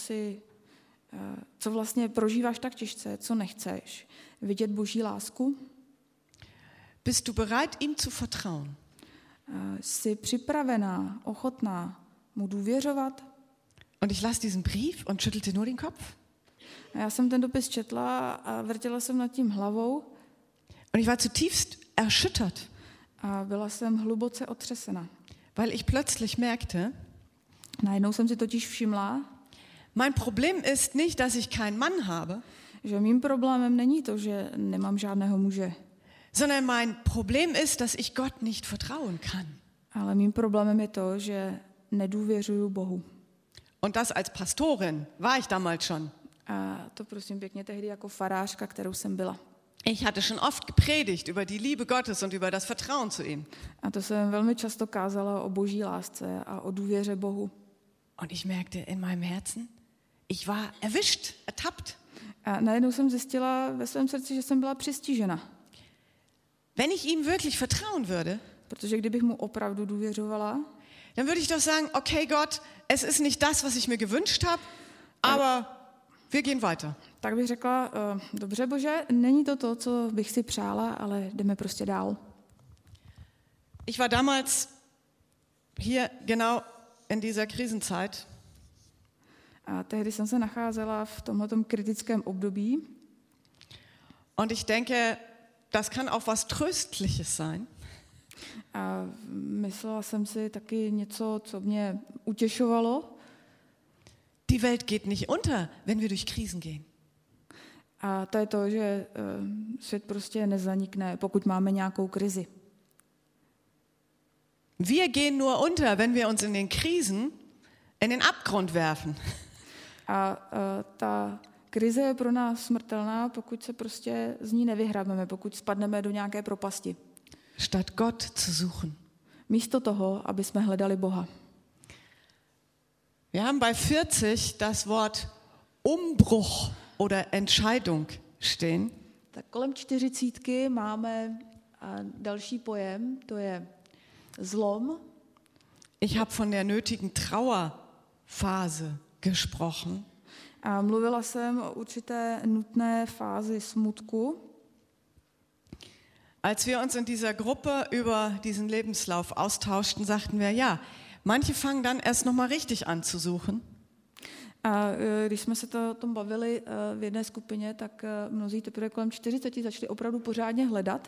co vlastně prožíváš tak těžce, co nechceš, vidět Boží lásku? Bist du bereit, ihm zu vertrauen? Jsi připravená, ochotná mu důvěřovat? Und ich las diesen Brief und schüttelte nur den Kopf. A já jsem ten dopis četla a vrtěla jsem nad tím hlavou. Und ich war zutiefst erschüttert. A byla jsem hluboce otřesena. Weil ich plötzlich merkte, najednou jsem si totiž všimla, mein Problem ist nicht, dass ich keinen Mann habe, že mým problémem není to, že nemám žádného muže, sondern mein Problem ist, dass ich Gott nicht vertrauen kann. Ale mým problémem je to, že nedůvěřuju Bohu. Und das als Pastorin war ich damals schon. A to prosím pěkně tehdy jako farářka, kterou jsem byla. Ich hatte schon oft gepredigt über die Liebe Gottes und über das Vertrauen zu ihm. A to jsem velmi často kázala o Boží lásce a o důvěře Bohu. Und ich merkte in meinem Herzen, ich war erwischt, ertappt. A najednou jsem zjistila ve svém srdci, že jsem byla přistižena. Wenn ich ihm wirklich vertrauen würde, protože kdybych mu opravdu důvěřovala, dann würde ich doch sagen, okay Gott, es ist nicht das, was ich mir gewünscht habe, aber wir gehen weiter. Tak bych řekla, dobře Bože, není to, co bych si přála, ale jdeme prostě dál. Ich war damals hier genau in dieser Krisenzeit. A tehdy jsem se nacházela v tomhletom kritickém období. Und ich denke, das kann auch was Tröstliches sein. A myslela jsem si taky něco, co mě utěšovalo. Die Welt geht nicht unter, wenn wir durch Krisen gehen. A to je to, že svět prostě nezanikne, pokud máme nějakou krizi. Wir gehen nur unter, wenn wir uns in den Krisen in den Abgrund werfen. A ta krize je pro nás smrtelná, pokud se prostě z ní nevyhrabeme, pokud spadneme do nějaké propasti. Statt Gott zu suchen. Místo toho, aby jsme hledali Boha. Wir haben bei 40 das Wort Umbruch oder Entscheidung stehen. Tak kolem 40 máme další pojem, to je zlom. Ich habe von der nötigen Trauerphase gesprochen. A mluvila jsem o určité nutné fázi smutku. Als wir uns in dieser Gruppe über diesen Lebenslauf austauschten, sagten wir, ja, manche fangen dann erst noch mal richtig an zu suchen. A když jsme se o tom bavili v jedné skupině, tak mnozí teprve kolem 40 začali opravdu pořádně hledat.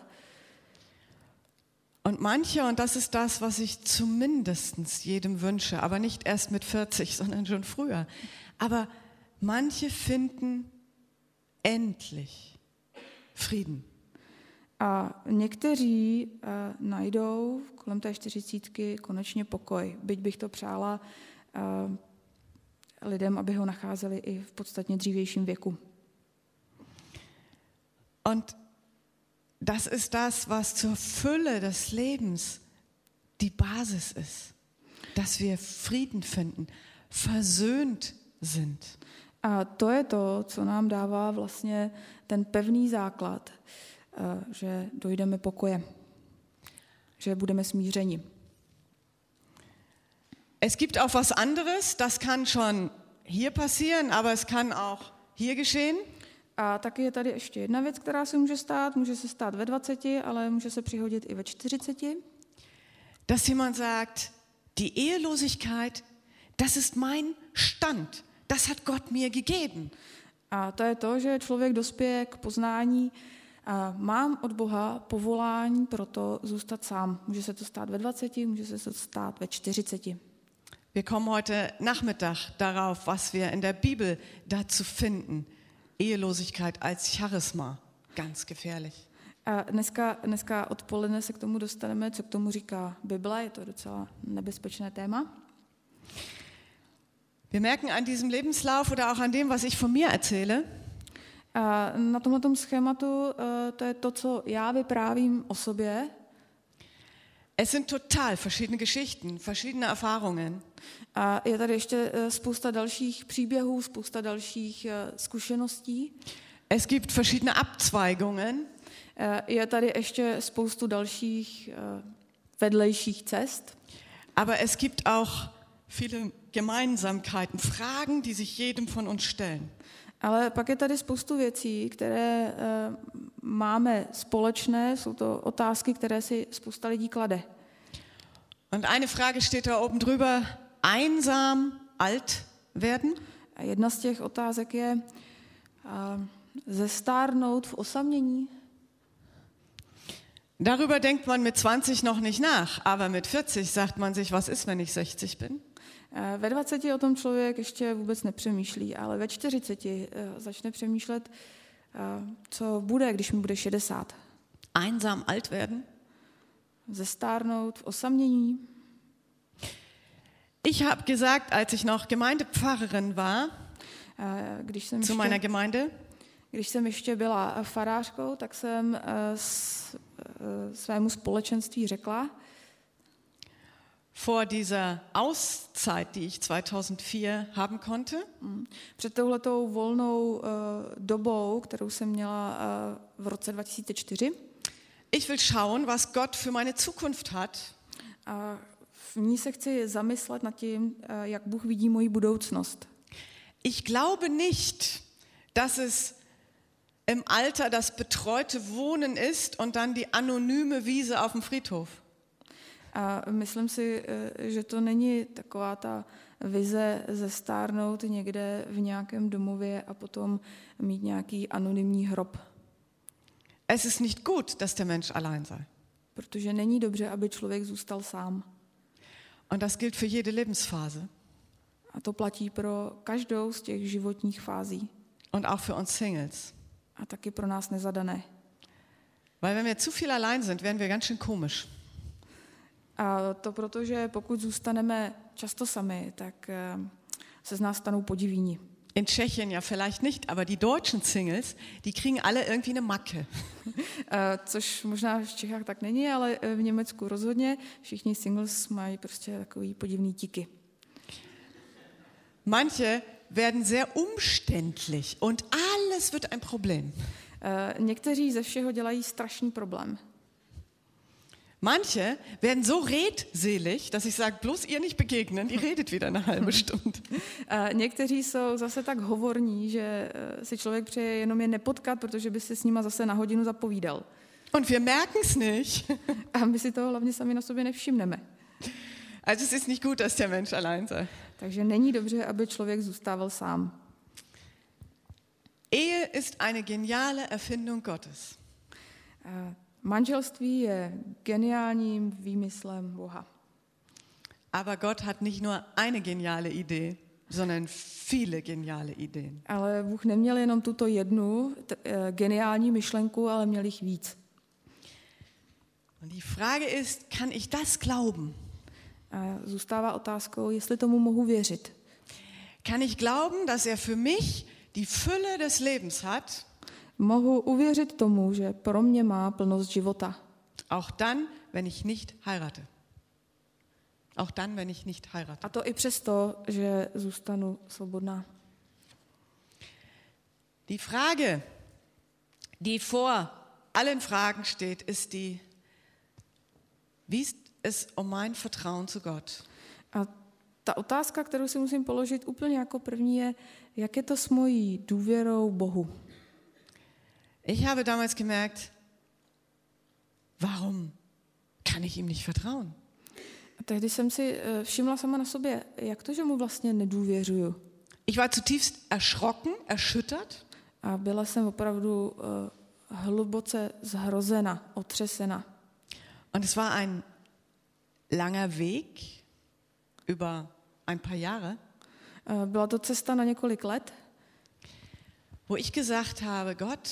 Und manche, und das ist das, was ich zumindest jedem wünsche, aber nicht erst mit 40, sondern schon früher, aber manche finden endlich Frieden. A někteří najdou kolem té 40 konečně pokoj. Byť bych to přála lidem, aby ho nacházeli i v podstatně dřívějším věku. Und das ist das, was zur Fülle des Lebens die Basis ist. Dass wir Frieden finden, versöhnt sind. A to je to, co nám dává vlastně ten pevný základ, že dojdeme pokoje, že budeme smířeni. Es gibt auch was anderes, das kann schon hier passieren, aber es kann auch hier geschehen. A taky je tady ještě jedna věc, která se může stát. Může se stát ve 20, ale může se přihodit i ve 40. Dass jemand sagt, die Ehelosigkeit, das ist mein Stand, das hat Gott mir gegeben. A to je to, že člověk dospěje k poznání, mám od Boha povolání pro to zůstat sám. Může se to stát ve 20, může se to stát ve 40. Wir kommen heute Nachmittag darauf, was wir in der Bibel dazu finden. Ehelosigkeit als Charisma, ganz gefährlich. A dneska odpoledne se k tomu dostaneme, co k tomu říká Bible, je to docela nebezpečné téma. Wir merken an diesem Lebenslauf oder auch an dem, was ich von mir erzähle, A na tomto schématu to je to, co já vyprávím o sobě. es sind total verschiedene Geschichten, verschiedene Erfahrungen. A je tady ještě spousta dalších příběhů, spousta dalších zkušeností. Es gibt verschiedene Abzweigungen. Je tady ještě spoustu dalších vedlejších cest. Aber es gibt auch viele Gemeinsamkeiten, Fragen, die sich jedem von uns stellen. Ale pak je tady spoustu věcí, které máme společné, jsou to otázky, které si spousta lidí klade. Und eine Frage steht da oben drüber, einsam alt werden. A jedna z těch otázek je zestárnout v osamění. Darüber denkt man mit 20 noch nicht nach, aber mit 40 sagt man sich, was ist, wenn ich 60 bin? Ve 20 o tom člověk ještě vůbec nepřemýšlí, ale ve 40 začne přemýšlet, co bude, když mi bude 60. Einsam alt werden? Zestárnout v osamění. Ich habe gesagt, als ich noch Gemeindepfarrerin war, zu meiner Gemeinde, když jsem ještě byla farářkou, tak jsem svému společenství řekla, vor dieser Auszeit, die ich 2004 haben konnte, před touhletou volnou dobou, kterou jsem měla v roce 2004, ich will schauen, was Gott für meine Zukunft hat. A v ní se chci zamyslet nad tím, jak Bůh vidí moji budoucnost. Ich glaube nicht, dass es im Alter das betreute Wohnen ist und dann die anonyme Wiese auf dem Friedhof. A myslím si, že to není taková ta vize zestárnout někde v nějakém domově a potom mít nějaký anonymní hrob. Es ist nicht gut, dass der Mensch allein sei. Protože není dobře, aby člověk zůstal sám. Und das gilt für jede Lebensphase. A to platí pro každou z těch životních fází. Und auch für uns Singles. A taky pro nás nezadané. Weil wenn wir zu viel allein sind, werden wir ganz schön komisch. A to proto, že pokud zůstaneme často sami, tak se z nás stanou podivíni. In Tschechien ja vielleicht nicht, aber die deutschen Singles, die kriegen alle irgendwie eine Macke. Což možná v Čechách tak není, ale v Německu rozhodně. Všichni singles mají prostě takový podivný tiky. Manche werden sehr umständlich und alles wird ein Problem. Někteří ze všeho dělají strašný problém. Manche werden so redselig, dass ich sage, bloß ihr nicht begegnen, die redet wieder eine halbe Stunde. Někteří jsou zase tak hovorní, že si člověk přeje jenom je nepotkat, protože by si s nima zase na hodinu zapovídal. Und wir merken es nicht. A my si toho hlavně sami na sobě nevšimneme. Also es ist nicht gut, dass der Mensch allein sei. Takže není dobře, aby člověk zůstával sám. Ehe ist eine geniale Erfindung Gottes. Manželství je geniálním výmyslem Boha. Aber Gott hat nicht nur eine geniale Idee, sondern viele geniale Ideen. Ale Bůh neměl jenom tuto jednu geniální myšlenku, ale měl jich víc. Und die Frage ist, kann ich das glauben? A zůstává otázkou, jestli tomu mohu věřit. Kann ich glauben, dass er für mich die Fülle des Lebens hat? Mohu uvěřit tomu, že pro mě má plnost života. Auch dann, wenn ich nicht heirate. Auch dann, wenn ich nicht heirate. A to i přesto, že zůstanu svobodná. Die Frage, die vor allen Fragen steht, ist die, wie ist es um mein Vertrauen zu Gott? A ta otázka, kterou si musím položit úplně jako první je, jak je to s mojí důvěrou Bohu? Ich habe damals gemerkt, warum kann ich ihm nicht vertrauen? A tehdy jsem si všimla sama na sobě, jak to, že mu vlastně nedůvěřuju. Ich war zutiefst erschrocken, erschüttert. A byla jsem opravdu hluboce zhrozena, otřesena. Und es war ein langer Weg über ein paar Jahre, Byla to cesta na několik let, wo ich gesagt habe, Gott,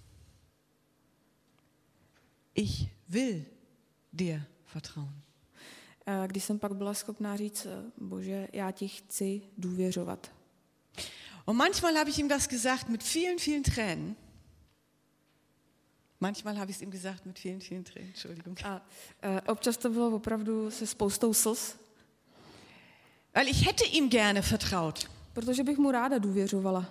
ich will dir vertrauen. Když jsem pak byla schopná říct, Bože, já ti chci důvěřovat. Und manchmal habe ich ihm das gesagt mit vielen, vielen Tränen. Manchmal habe ich es ihm gesagt mit vielen, vielen Tränen. Entschuldigung. A občas to bylo opravdu se spoustou slz. Weil ich hätte ihm gerne vertraut. Protože bych mu ráda důvěřovala.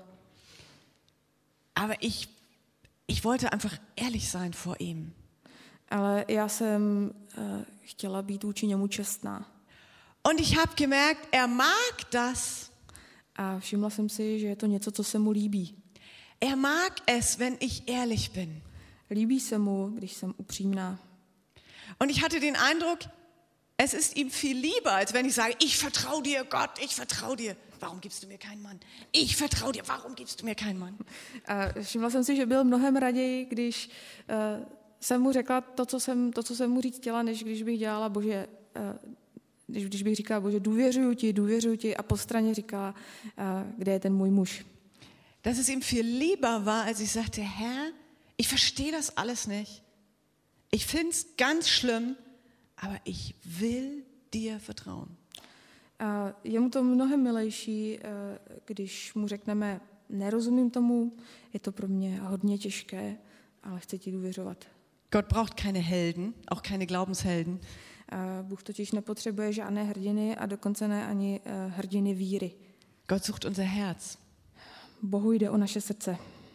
Aber ich wollte einfach ehrlich sein vor ihm. Ale já jsem chtěla být vůči němu čestná. Und ich habe gemerkt, er mag das. A všimla jsem si, že je to něco, co se mu líbí. Er mag es, wenn ich ehrlich bin. Líbí se mu, když jsem upřímná. Und ich hatte den Eindruck, es ist ihm viel lieber, als wenn ich sage, ich vertraue dir, Gott, ich vertraue dir. Warum gibst du mir keinen Mann? Ich vertraue dir, warum gibst du mir keinen Mann? A všimla jsem si, že byl mnohem raději, když jsem mu řekla to, co jsem mu říct chtěla, než když bych dělala, Bože, když bych říkala, Bože, důvěřuju ti a po straně říkala, kde je ten můj muž. Dass es ihm viel lieber war, als ich sagte, Herr, ich verstehe das alles nicht. Ich finde es ganz schlimm, aber ich will dir vertrauen. A je mu to mnohem milejší, když mu řekneme, nerozumím tomu, je to pro mě hodně těžké, ale chci ti důvěřovat. Gott braucht keine Helden, auch keine Glaubenshelden. Bůh totiž nepotřebuje žádné hrdiny a dokonce ne ani hrdiny víry. Gott sucht unser Herz. Bohu jde o naše srdce.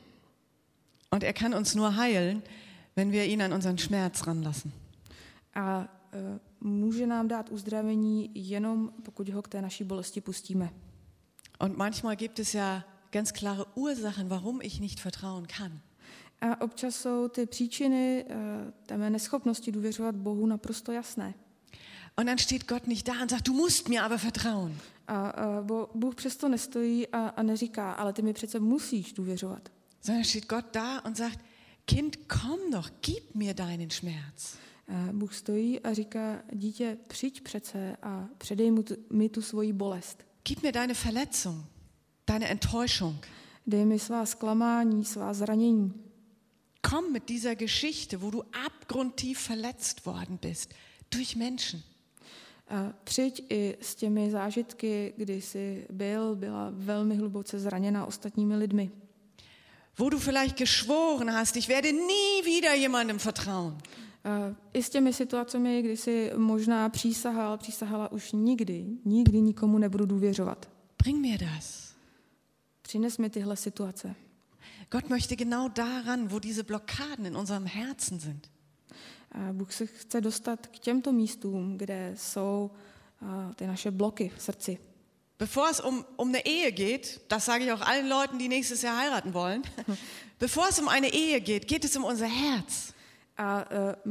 Und er kann uns nur heilen, wenn wir ihn an unseren Schmerz ranlassen. A může nám dát uzdravení jenom, pokud ho k té naší bolesti pustíme. Und manchmal gibt es ja ganz klare Ursachen, warum ich nicht vertrauen kann. A občas jsou ty příčiny té mé neschopnosti důvěřovat Bohu naprosto jasné. Und dann steht Gott nicht da und sagt, du musst mir aber vertrauen. A Bůh přesto nestojí a neříká, ale ty mi přece musíš důvěřovat. Sondern steht Gott da und sagt, Kind, komm doch, gib mir deinen Schmerz. Bůh stojí a říká, dítě, přijď přece a předej mi tu svoji bolest. Gib mir deine Verletzung, deine Enttäuschung. Dej mi svá zklamání, svá zranění. Komm mit dieser Geschichte, wo du abgrundtief verletzt worden bist durch Menschen. Přijď i s těmi zážitky, kdy jsi byla velmi hluboce zraněna ostatními lidmi. Wo du vielleicht geschworen hast, ich werde nie wieder jemandem vertrauen. I s těmi situacemi, kdy jsi možná přísahala už nikdy nikomu nebudu důvěřovat. Bring mir das. Přines mi tyhle situace. Gott möchte genau daran, wo diese Blockaden in unserem Herzen sind. Bůh se chce dostat k těmto místům, kde jsou ty naše bloky v srdci. Bevor es um eine Ehe geht, das sage ich auch allen Leuten, die nächstes Jahr heiraten wollen, bevor es um eine Ehe geht es um unser Herz. A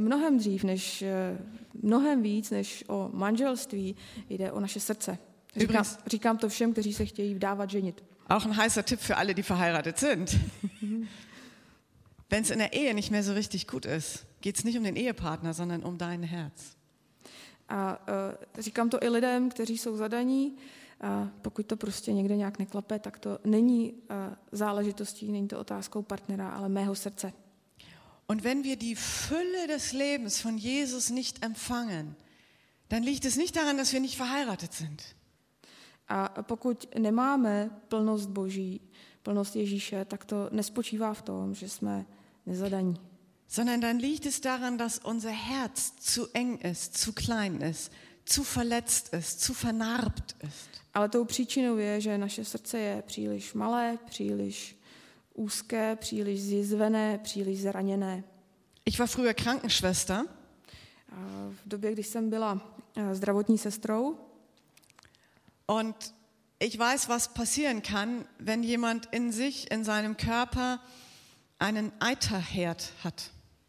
mnohem víc než o manželství jde o naše srdce. Říkám to všem, kteří se chtějí vdávat, ženit. Auch ein heißer Tipp für alle, die verheiratet sind. Wenn es in der Ehe nicht mehr so richtig gut ist, geht es nicht um den Ehepartner, sondern um dein Herz. A říkám to i lidem, kteří jsou zadaní. A pokud to prostě někde nějak neklape, tak to není záležitostí, není to otázkou partnera, ale mého srdce. Und wenn wir die Fülle des Lebens von Jesus nicht empfangen, dann liegt es nicht daran, dass wir nicht verheiratet sind. A pokud nemáme plnost Boží, plnost Ježíše, tak to nespočívá v tom, že jsme nezadaní. Sondern dann liegt es daran, dass unser Herz zu eng ist, zu klein ist, zu verletzt ist, zu vernarbt ist. Ale tou příčinou je, že naše srdce je příliš malé, příliš úzké, příliš zjizvené, příliš zraněné. Ich war früher Krankenschwester. V době, kdy jsem byla zdravotní sestrou. Und ich weiß, was passieren kann, wenn jemand in sich, in seinem Körper einen Eiterherd hat.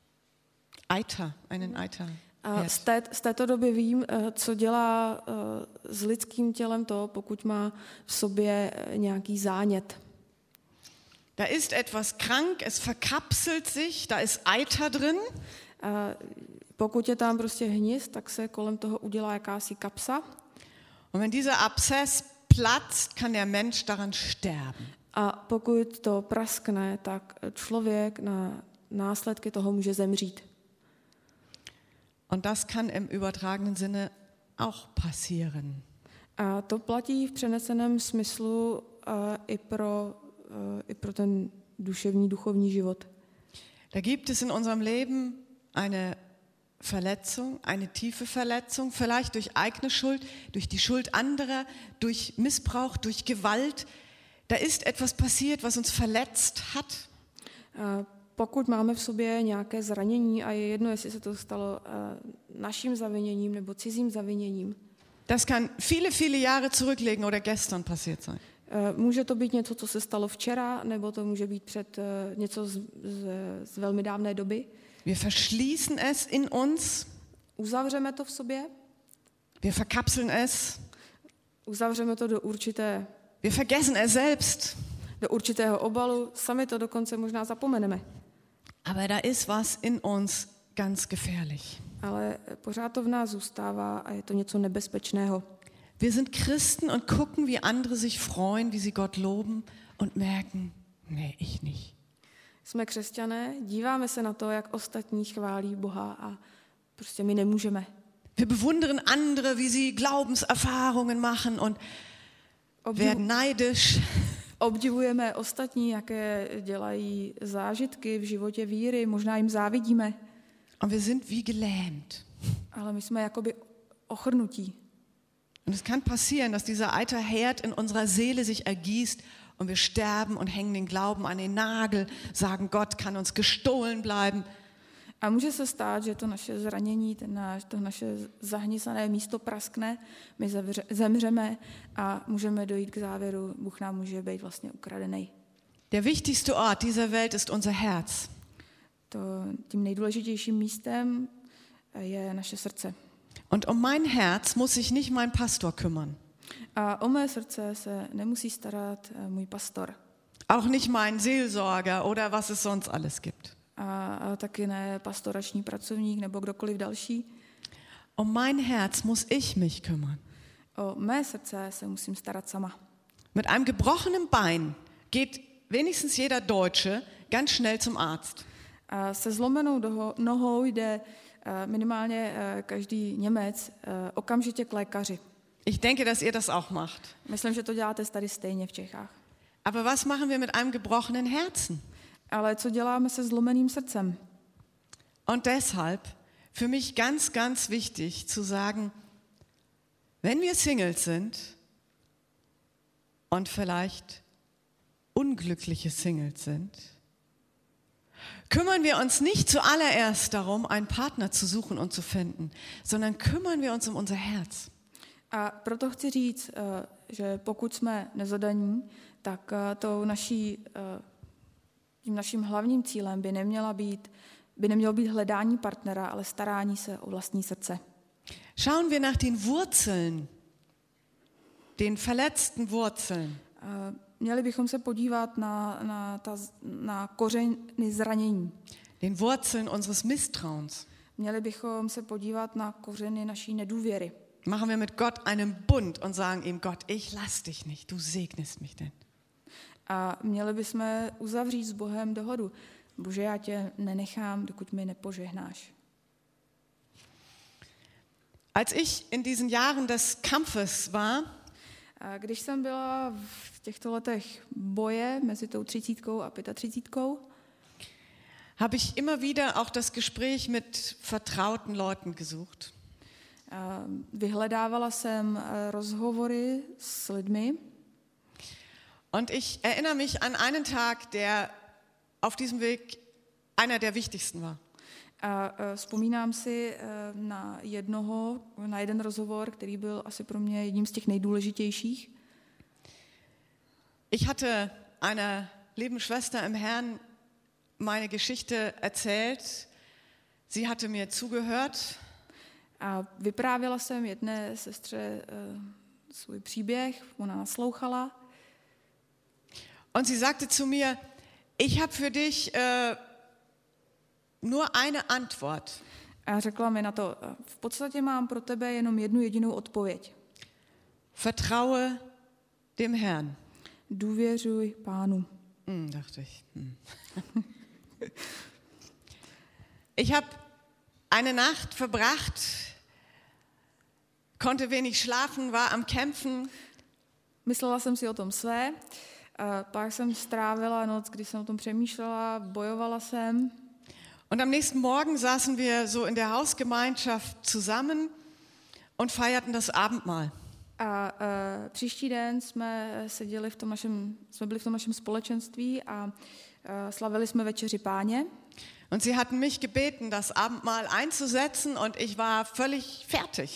Einen Eiterherd. Z této doby vím, co dělá s lidským tělem to, pokud má v sobě nějaký zánět. Da ist etwas krank, es verkapselt sich, da ist Eiter drin. Pokud je tam prostě hnis, tak se kolem toho udělá jakási kapsa. Und wenn dieser Abszess platzt, kann der Mensch daran sterben. A pokud to praskne, tak člověk na následky toho může zemřít. Und das kann im übertragenen Sinne auch passieren. A to platí v přeneseném smyslu i pro ten duchovní život. Da gibt es in unserem Leben eine Verletzung, eine tiefe Verletzung, vielleicht durch eigene Schuld, durch die Schuld anderer, durch Missbrauch, durch Gewalt. Da ist etwas passiert, was uns verletzt hat. Pokud máme v sobě nějaké zranění a je jedno, jestli se to stalo naším zaviněním nebo cizím zaviněním. Das kann viele Jahre zurücklegen oder gestern passiert sein. Může to být něco, co se stalo včera, nebo to může být něco z velmi dávné doby. Wir verschließen es in uns. Uzavřeme to v sobě. Wir verkapseln es. Uzavřeme to do určité. Wir vergessen es selbst. Do určitého obalu. Sami to dokonce možná zapomeneme. Aber da ist was in uns ganz gefährlich. Ale pořád to v nás zůstává a je to něco nebezpečného. Wir sind Christen und gucken, wie andere sich freuen, wie sie Gott loben und merken, nee, ich nicht. Jsme křesťané, díváme se na to, jak ostatní chválí Boha a prostě my nemůžeme. Wir bewundern andere, wie sie Glaubenserfahrungen machen und werden neidisch. Obdivujeme ostatní, jaké dělají zážitky v životě víry, možná jim závidíme. Und wir sind wie gelähmt. Ale my jsme jakoby ochrnutí. Und es kann passieren, dass dieser Eiterherd in unserer Seele sich ergießt und wir sterben und hängen den Glauben an den Nagel, sagen, Gott kann uns gestohlen bleiben. A může se stát, že to naše zranění, to naše zahnisané místo praskne, my zemřeme a můžeme dojít k závěru, Bůh nám může být vlastně ukradený. Der wichtigste Ort dieser Welt ist unser Herz. Tím nejdůležitějším místem je naše srdce. Und um mein Herz muss sich nicht mein Pastor kümmern. A o mé srdce se nemusí starat můj pastor. Auch nicht mein Seelsorger oder was es sonst alles gibt. A taky ne pastorační pracovník nebo kdokoliv další. Um mein Herz muss ich mich kümmern. O mé srdce se musím starat sama. Mit einem gebrochenen Bein geht wenigstens jeder Deutsche ganz schnell zum Arzt. A se zlomenou nohou jde minimálně každý Němec okamžitě k lékaři. Ich denke, dass ihr das auch macht. Myslím, že to děláte tady stejně v Čechách. Aber was machen wir mit einem gebrochenen Herzen? Ale co děláme se zlomeným srdcem? Und deshalb für mich ganz, ganz wichtig zu sagen, wenn wir Singles sind und vielleicht unglückliche Singles sind, kümmern wir uns nicht zuallererst darum, einen Partner zu suchen und zu finden, sondern kümmern wir uns um unser Herz. A proto chci říct, že pokud jsme nezadaní, tak tím naším hlavním cílem by nemělo být hledání partnera, ale starání se o vlastní srdce. Schauen wir nach den Wurzeln, den verletzten Wurzeln. Měli bychom se podívat na kořeny zranění. Den Wurzeln unseres Misstrauens. Měli bychom se podívat na kořeny naší nedůvěry. Machen wir mit Gott einen Bund und sagen ihm, Gott, ich lass dich nicht, du segnest mich denn. A měli bychom uzavřít s Bohem dohodu. Bože, já tě nenechám, dokud mi nepožehnáš. Als ich in diesen Jahren des Kampfes war, když jsem byla v těchto letech boje mezi tou 30 a 35, habe ich immer wieder auch das Gespräch mit vertrauten Leuten gesucht. Vyhledávala jsem rozhovory s lidmi. Und ich erinnere mich an einen Tag, der auf diesem Weg einer der wichtigsten war. Vzpomínám si na jeden rozhovor, který byl asi pro mě jedním z těch nejdůležitějších. Ich hatte einer lieben Schwester im Herrn meine Geschichte erzählt. Sie hatte mir zugehört. A vyprávěla jsem jedné sestře svůj příběh, ona naslouchala. Und sie sagte zu mir, ich habe für dich nur eine Antwort. A řekla mi na to, v podstatě mám pro tebe jenom jednu jedinou odpověď. Vertraue dem Herrn. Důvěřuj Pánu. Dachte ich. Ich habe eine Nacht verbracht, konnte wenig schlafen, war am Kämpfen. Myslela jsem si o tom své, pak jsem strávila noc, kdy jsem o tom přemýšlela, bojovala jsem. Und am nächsten Morgen saßen wir so in der Hausgemeinschaft zusammen und feierten das Abendmahl. A příští den jsme byli v tom našem společenství a slavili jsme večeři Páně. Und sie hatten mich gebeten, das Abendmahl einzusetzen und ich war völlig fertig.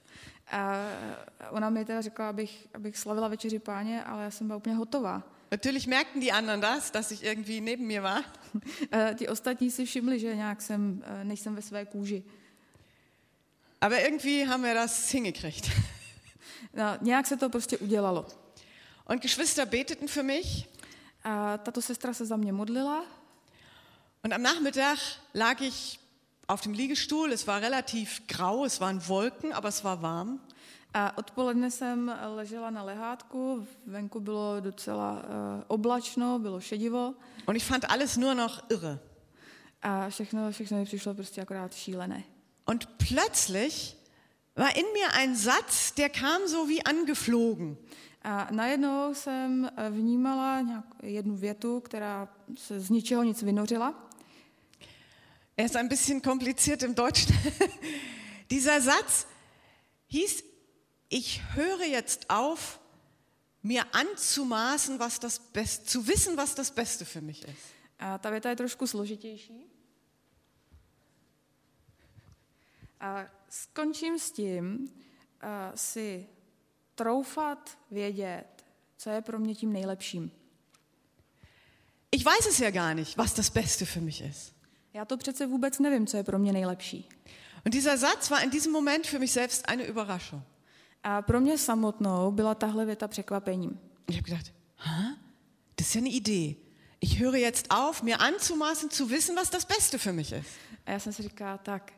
Ona mi teda řekla, abych slavila večeři Páně, ale já jsem byla úplně hotová. Natürlich merkten die anderen das, dass ich irgendwie neben mir war. Ti ostatní si všimli, že nějak nejsem ve své kůži. Aber irgendwie haben wir das hingekriegt. No, nějak se to prostě udělalo. Und Geschwister beteten für mich. Tato sestra se za mě modlila. Und am Nachmittag lag ich auf dem Liegestuhl. Es war relativ grau, es waren Wolken, aber es war warm. A odpoledne jsem ležela na lehátku, venku bylo docela oblačno, bylo šedivo. Und ich fand alles nur noch irre. A všechno mi přišlo prostě akorát šílené. Und plötzlich war in mir ein Satz, der kam so wie angeflogen. A najednou jsem vnímala jednu větu, která se z ničeho nic vynořila. Er ist ein bisschen kompliziert im Deutschen. Dieser Satz hieß: Ich höre jetzt auf, mir anzumaßen, zu wissen, was das Beste für mich ist. A ta věta je trošku složitější. A skončím s tím, si troufat vědět, co je pro mě tím nejlepším. Ich weiß es ja gar nicht, was das Beste für mich ist. Já to přece vůbec nevím, co je pro mě nejlepší. Und dieser Satz war in diesem Moment für mich selbst eine Überraschung. A pro mě samotnou byla tahle věta překvapením. Ich habe gedacht, das ist ja eine Idee. Ich höre jetzt auf, mir anzumaßen, zu wissen, was das Beste für mich ist. A já jsem si říkala, tak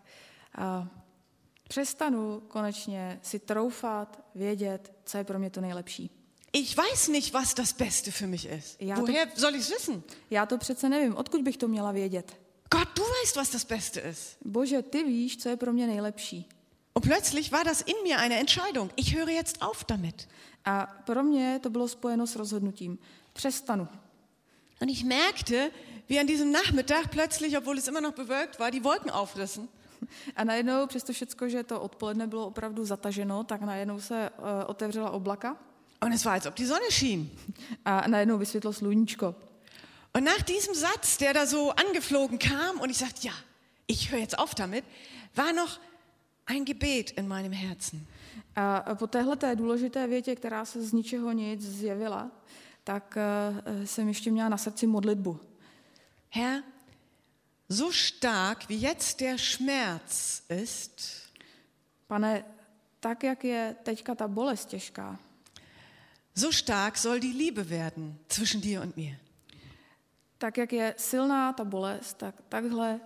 přestanu konečně si troufat, vědět, co je pro mě to nejlepší. Ich weiß nicht, was das Beste für mich ist. Ja, Woher soll ich es wissen? Já to přece nevím, odkud bych to měla vědět. Gott, du weißt, was das Beste ist. Bože, ty víš, co je pro mě nejlepší. Und plötzlich war das in mir eine Entscheidung. Ich höre jetzt auf damit. A pro mě to bylo spojeno s rozhodnutím. Přestanu. Und ich merkte, wie an diesem Nachmittag plötzlich, obwohl es immer noch bewölkt war, die Wolken aufrissen. A najednou, přesto všecko, že to odpoledne bylo opravdu zataženo, tak najednou se otevřela oblaka. Und es war, als ob die Sonne schien. A najednou vysvětlo sluníčko. Und nach diesem Satz, der da so angeflogen kam, und ich sagte, ja, ich höre jetzt auf damit, war noch ein Gebet in meinem Herzen. A po téhleté důležité větě, která se z ničeho nic zjevila, tak jsem ještě měla na srdci modlitbu. Herr, so stark wie jetzt der Schmerz ist, Pane, tak, jak je teďka ta bolest těžká, so stark soll die Liebe werden zwischen dir und mir. tak, jak je silná ta bolest, tak takhle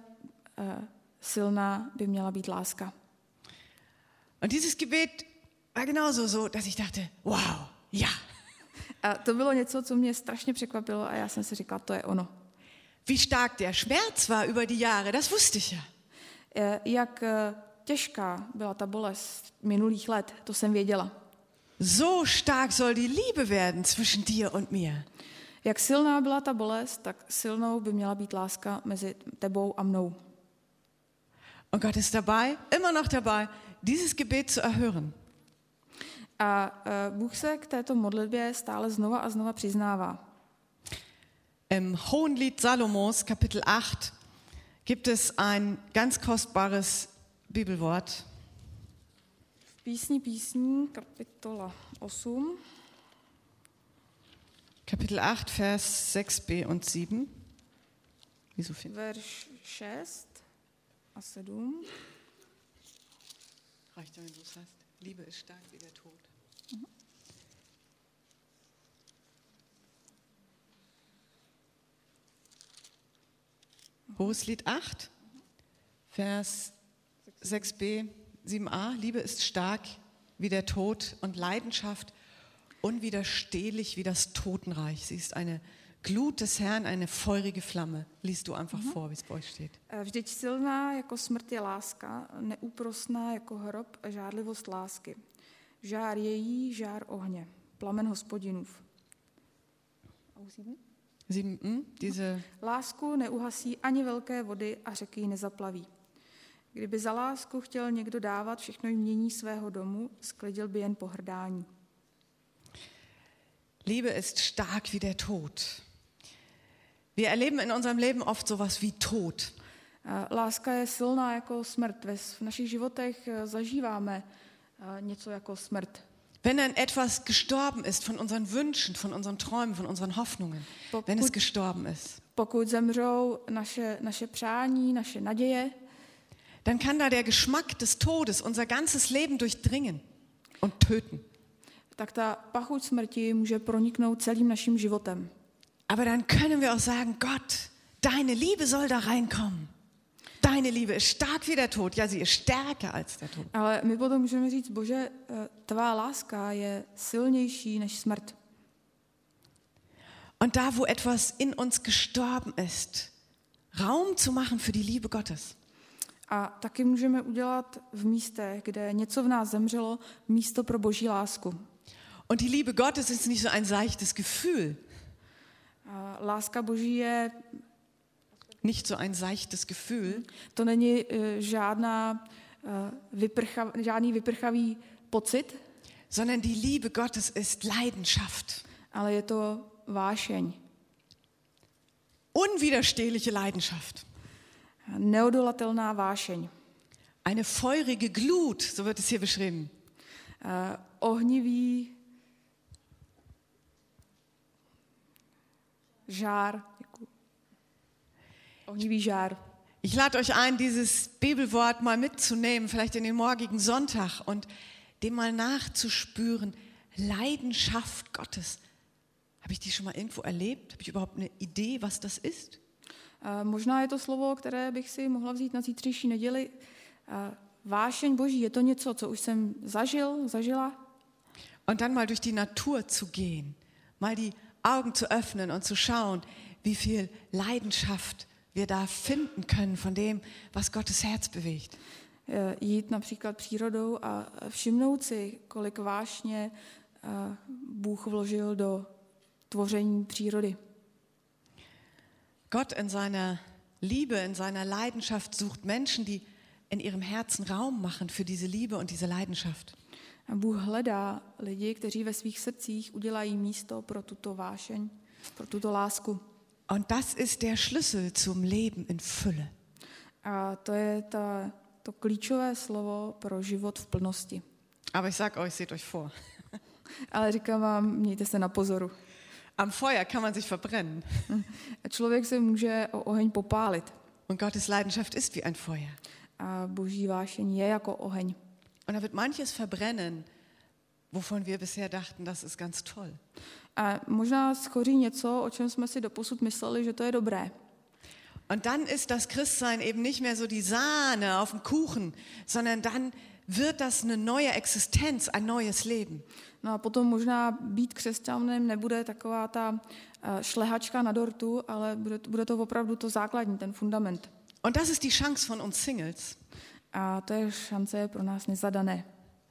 silná by měla být láska. Und dieses Gebet war genauso so, dass ich dachte, wow, ja. A to bylo něco, co mě strašně překvapilo a já jsem si říkala, to je ono. Wie stark der Schmerz war über die Jahre, das wusste ich ja. Jak těžká byla ta bolest minulých let, to jsem věděla. So stark soll die Liebe werden zwischen dir und mir. Jak silná byla ta bolest, tak silnou by měla být láska mezi tebou a mnou. Und Gott ist dabei, immer noch dabei, dieses Gebet zu erhören. A Bůh se k této modlitbě stále znova a znova přiznává. Im Hohenlied Salomos, Kapitel 8, gibt es ein ganz kostbares Bibelwort. V písni písní, kapitola 8. Kapitel 8, Vers 6b und 7. Wieso viel? Verš 6 a 7. Reicht ja, wenn du es hast. Liebe ist stark wie der Tod. Hoheslied 8, Vers 6b, 7a. Liebe ist stark wie der Tod und Leidenschaft unwiderstehlich wie das Totenreich. Sie ist eine Glut des Herrn, eine feurige Flamme. Liest du einfach vor, wie es bei euch steht. Vždyť silná jako smrt je láska, neúprosná jako hrob a žárlivost lásky. Žár její, žár ohně, plamen Hospodinův. 7, diese Lásku neuhasí ani velké vody a řeky ji nezaplaví. Kdyby za lásku chtěl někdo dávat všechno jmění svého domu, sklidil by jen pohrdání. Liebe ist stark wie der Tod. Wir erleben in unserem Leben oft sowas wie Tod. Láska je silná jako smrt. V našich životech zažíváme něco jako smrt. Wenn dann etwas gestorben ist von unseren Wünschen, von unseren Träumen, von unseren Hoffnungen, wenn es gestorben ist, Pokud zemřou naše přání, naše naděje, dann kann da der Geschmack des Todes unser ganzes Leben durchdringen und töten. tak ta pachuť smrti může proniknout celým naším životem. Aber dann können wir auch sagen, Gott, deine Liebe soll da reinkommen. Deine Liebe ist stark wie der Tod. Ja, sie ist stärker als der Tod. Ale my potom můžeme říct, Bože, tvá láska je silnější než smrt. Und da, wo etwas in uns gestorben ist, Raum zu machen für die Liebe Gottes. A taky můžeme udělat v místech, kde něco v nás zemřelo, místo pro Boží lásku. Und die Liebe Gottes ist nicht so ein seichtes Gefühl. A láska Boží je, Nicht so ein seichtes Gefühl, to není žádný vyprchavý pocit, sondern die Liebe Gottes ist Leidenschaft. ale je to vášeň. Unwiderstehliche Leidenschaft. Neodolatelná vášeň. Eine feurige Glut, so wird es hier beschrieben. Ohnivý žár. Ohnivý žár. Ich lade euch ein, dieses Bibelwort mal mitzunehmen, vielleicht in den morgigen Sonntag und dem mal nachzuspüren. Leidenschaft Gottes. Habe ich die schon mal irgendwo erlebt? Habe ich überhaupt eine Idee, was das ist? Možná je to slovo, které bych si mohla vzít na zítřejší neděli. Vášeň Boží, je to něco, co už jsem zažila? Und dann mal durch die Natur zu gehen, mal die Augen zu öffnen und zu schauen, wie viel Leidenschaft wir da finden können von dem, was Gottes Herz bewegt. Jít například přírodou a všimnout si, kolik vášně Bůh vložil do tvoření přírody. Gott in seiner Liebe, in seiner Leidenschaft sucht Menschen, die in ihrem Herzen Raum machen für diese Liebe und diese Leidenschaft. A Bůh hledá lidi, kteří ve svých srdcích udělají místo pro tuto vášeň, pro tuto lásku. Und das ist der Schlüssel zum Leben in Fülle. A to je to klíčové slovo pro život v plnosti. Aber ich sag euch, seht euch vor. Ale říkám vám, mějte se na pozoru. Am Feuer kann man sich verbrennen. Člověk se může o oheň popálit. Und Gottes Leidenschaft ist wie ein Feuer. A Boží vášeň je jako oheň. Und da wird manches verbrennen, wovon wir bisher dachten, das ist ganz toll. A možná schoří něco, o čem jsme si doposud mysleli, že to je dobré. Und dann ist das Christsein eben nicht mehr so die Sahne auf dem Kuchen, sondern dann wird das eine neue Existenz, ein neues Leben. No a potom možná být křesťanem nebude taková ta šlehačka na dortu, ale bude to opravdu to základní, ten fundament. Und das ist die Chance von uns Singles. A to je šance pro nás nezadané.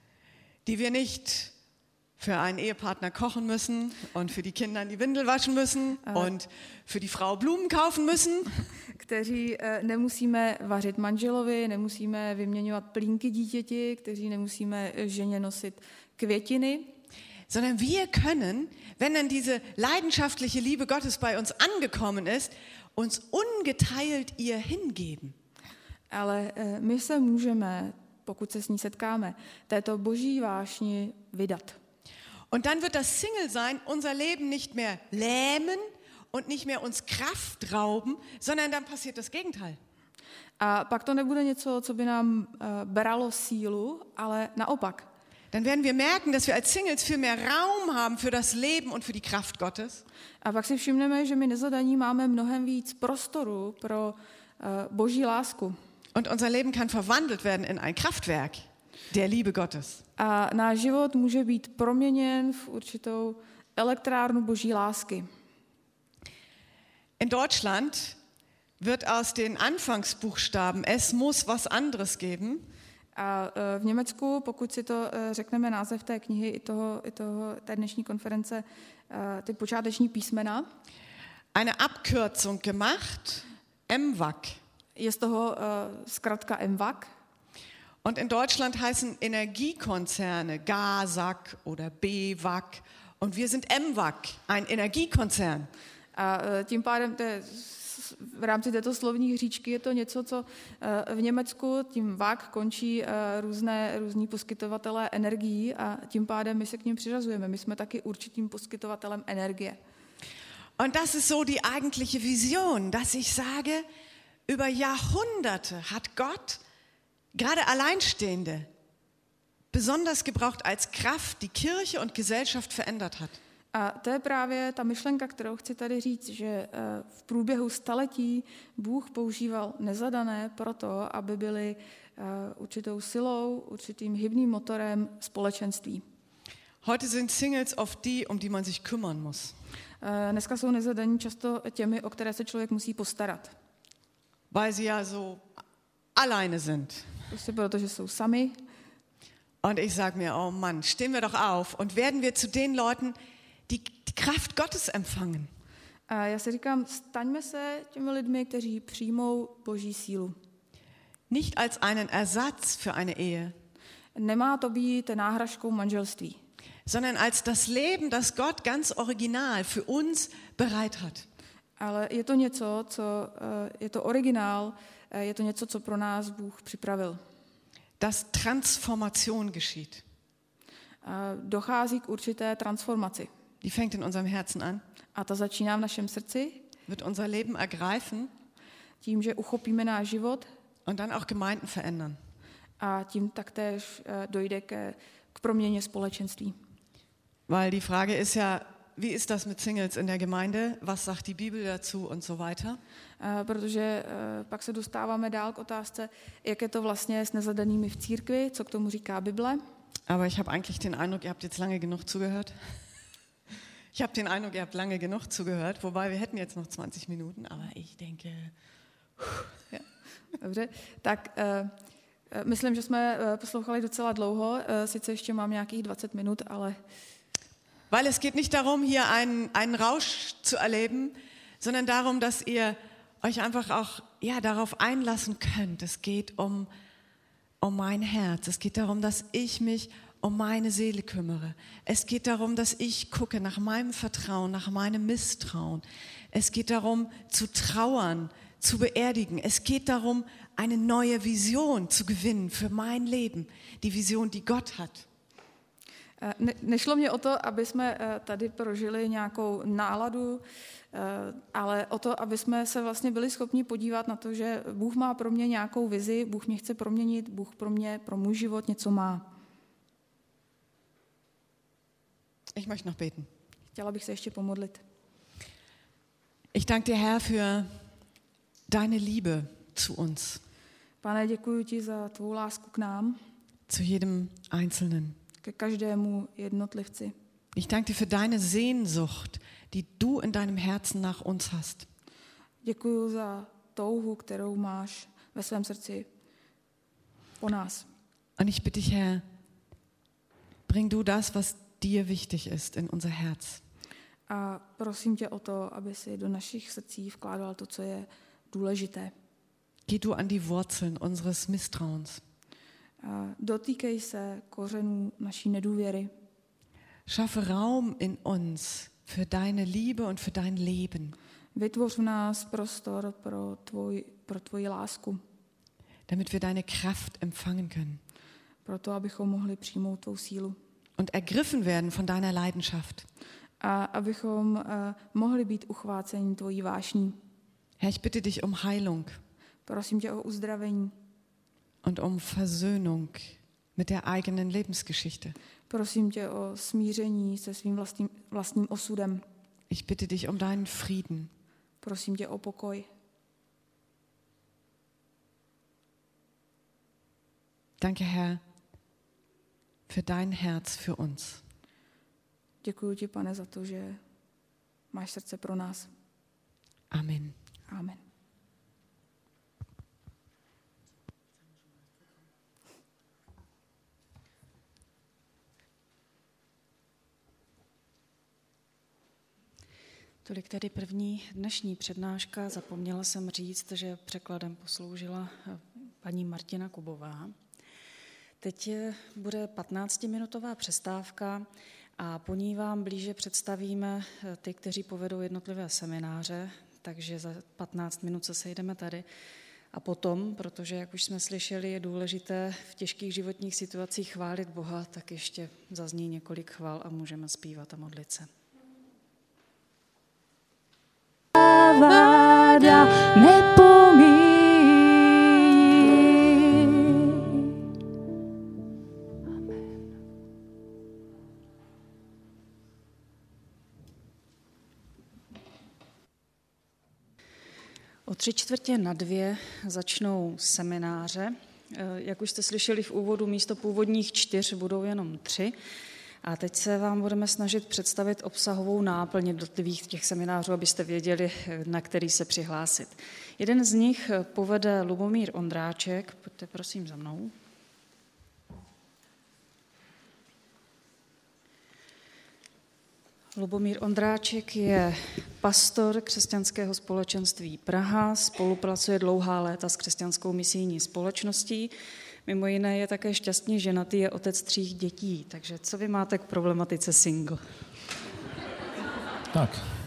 Die wir nicht für einen Ehepartner kochen müssen und für die Kinder die Windel waschen müssen und für die Frau Blumen kaufen müssen. Kteří nemusíme vařit manželovi, nemusíme vyměňovat plínky dítěti, kteří nemusíme ženě nosit květiny. Sondern wir können, wenn dann diese leidenschaftliche Liebe Gottes bei uns angekommen ist, uns ungeteilt ihr hingeben. Ale my se můžeme, pokud se s ní setkáme, této boží vášni vydat. Und dann wird das Single-Sein unser Leben nicht mehr lähmen und nicht mehr uns Kraft rauben, sondern dann passiert das Gegenteil. A pak to nebude něco, co by nám bralo sílu, ale naopak. Dann werden wir merken, dass wir als Singles viel mehr Raum haben für das Leben und für die Kraft Gottes. A pak si všimneme, že my nezadaní máme mnohem víc prostoru pro boží lásku. Und unser Leben kann verwandelt werden in ein Kraftwerk der Liebe Gottes. A náš život může být proměněn v určitou elektrárnu boží lásky. In Deutschland wird aus den Anfangsbuchstaben es muss was anderes geben. A v Německu, pokud si to řekneme název té knihy i té dnešní konference, ty počáteční písmena, eine Abkürzung gemacht, MWAC. Je z toho zkratka MWAC. Und in Deutschland heißen Energiekonzerne GASAC oder BWAC und wir sind MWAC, ein Energiekonzern. A tím pádem v rámci této slovní hříčky je to něco, co v Německu tím WAC končí různí poskytovatelé energií a tím pádem my se k nim přiřazujeme. My jsme taky určitým poskytovatelem energie. Und das ist so die eigentliche Vision, dass ich sage, über Jahrhunderte hat Gott gerade Alleinstehende besonders gebraucht als Kraft, die Kirche und Gesellschaft verändert hat. A to je právě ta myšlenka, kterou chci tady říct, že v průběhu staletí Bůh používal nezadané proto, aby byli určitou silou, určitým hybným motorem společenství. Heute sind Singles oft die, die man sich kümmern muss. Dneska jsou nezadaní často těmi, o které se člověk musí postarat. Weil sie ja so alleine sind. Prostě proto, že jsou sami. Und ich sage mir, oh Mann, stehen wir doch auf und werden wir zu den Leuten, die Kraft Gottes empfangen. A já si říkám, staňme se těmi lidmi, kteří přijmou boží sílu. Nicht als einen Ersatz für eine Ehe. Nemá to být náhražkou manželství. Sondern als das Leben, das Gott ganz original für uns bereit hat. Ale je to něco, je to originál, je to něco, co pro nás Bůh připravil. Dass Transformation geschieht. Dochází k určité transformaci. Die fängt in unserem Herzen an. A ta začíná v našem srdci. Wird unser Leben ergreifen. tím, že uchopíme náš život und dann auch Gemeinden verändern. a tím taktéž dojde k proměně společenství. Weil die Frage ist ja, wie ist das mit Singles in der Gemeinde? Was sagt die Bibel dazu und so weiter? Protože pak se dostáváme dál k otázce, jak je to vlastně s nezadanými v církvi, co k tomu říká Bible. Aber ich habe eigentlich den Eindruck, ihr habt jetzt lange genug zugehört. Ich habe den Eindruck, ihr habt lange genug zugehört, wobei wir hätten jetzt noch 20 Minuten, aber ich denke... Ja. Dobře, tak myslím, že jsme poslouchali docela dlouho, sice ještě mám nějakých 20 minut, ale... Weil es geht nicht darum, hier einen Rausch zu erleben, sondern darum, dass ihr euch einfach auch darauf einlassen könnt. Es geht um mein Herz. Es geht darum, dass ich mich um meine Seele kümmere. Es geht darum, dass ich gucke nach meinem Vertrauen, nach meinem Misstrauen. Es geht darum, zu trauern, zu beerdigen. Es geht darum, eine neue Vision zu gewinnen für mein Leben. Die Vision, die Gott hat. Nešlo mě o to, aby jsme tady prožili nějakou náladu, ale o to, aby jsme se vlastně byli schopni podívat na to, že Bůh má pro mě nějakou vizi, Bůh mě chce proměnit, Bůh pro můj život něco má. Ich möchte noch beten. Chtěla bych se ještě pomodlit. Ich danke dir, Herr, für deine Liebe zu uns. Pane, děkuji ti za tvou lásku k nám. Zu jedem Einzelnen. Ke každému jednotlivci. Ich danke dir für deine Sehnsucht, die du in deinem Herzen nach uns hast. Děkuji za touhu, kterou máš ve svém srdci po nás. Und ich bitte dich, Herr, bring du das, was dir wichtig ist, in unser Herz. A prosím tě o to, aby si do našich srdcí vkládal to, co je důležité. Geh du an die Wurzeln unseres Misstrauens. Dotýkej se kořenů naší nedůvěry. Schaffe Raum in uns für deine Liebe und für dein Leben. Vytvoř v nás prostor pro tvoji lásku. Damit wir deine Kraft empfangen können. Proto, abychom mohli přijmout tvou sílu. Und ergriffen werden von deiner Leidenschaft. A abychom mohli být uchváceni tvojí vášní. Herr, ich bitte dich um Heilung. Prosím tě o uzdravení. Und um Versöhnung mit der eigenen Lebensgeschichte. Prosím tě o smíření se svým vlastním osudem. Ich bitte dich um deinen Frieden. Prosím tě o pokoj. Danke, Herr, für dein Herz für uns. Děkuji ti, Pane, za to, že máš srdce pro nás. Amen. Amen. Tolik tedy první dnešní přednáška. Zapomněla jsem říct, že překladem posloužila paní Martina Kubová. Teď bude 15-minutová přestávka a po ní vám blíže představíme ty, kteří povedou jednotlivé semináře, takže za 15 minut se sejdeme tady. A potom, protože, jak už jsme slyšeli, je důležité v těžkých životních situacích chválit Boha, tak ještě zazní několik chvál a můžeme zpívat a modlit se. Váda nepomíjí. O 3:45 začnou semináře. Jak už jste slyšeli v úvodu, místo původních 4 budou jenom 3. A teď se vám budeme snažit představit obsahovou náplň jednotlivých těch seminářů, abyste věděli, na který se přihlásit. Jeden z nich povede Lubomír Ondráček. Pojďte prosím za mnou. Lubomír Ondráček je pastor křesťanského společenství Praha, spolupracuje dlouhá léta s křesťanskou misijní společností. Mimo jiné je také šťastně ženatý, je otec 3 dětí. Takže co vy máte k problematice single? Tak,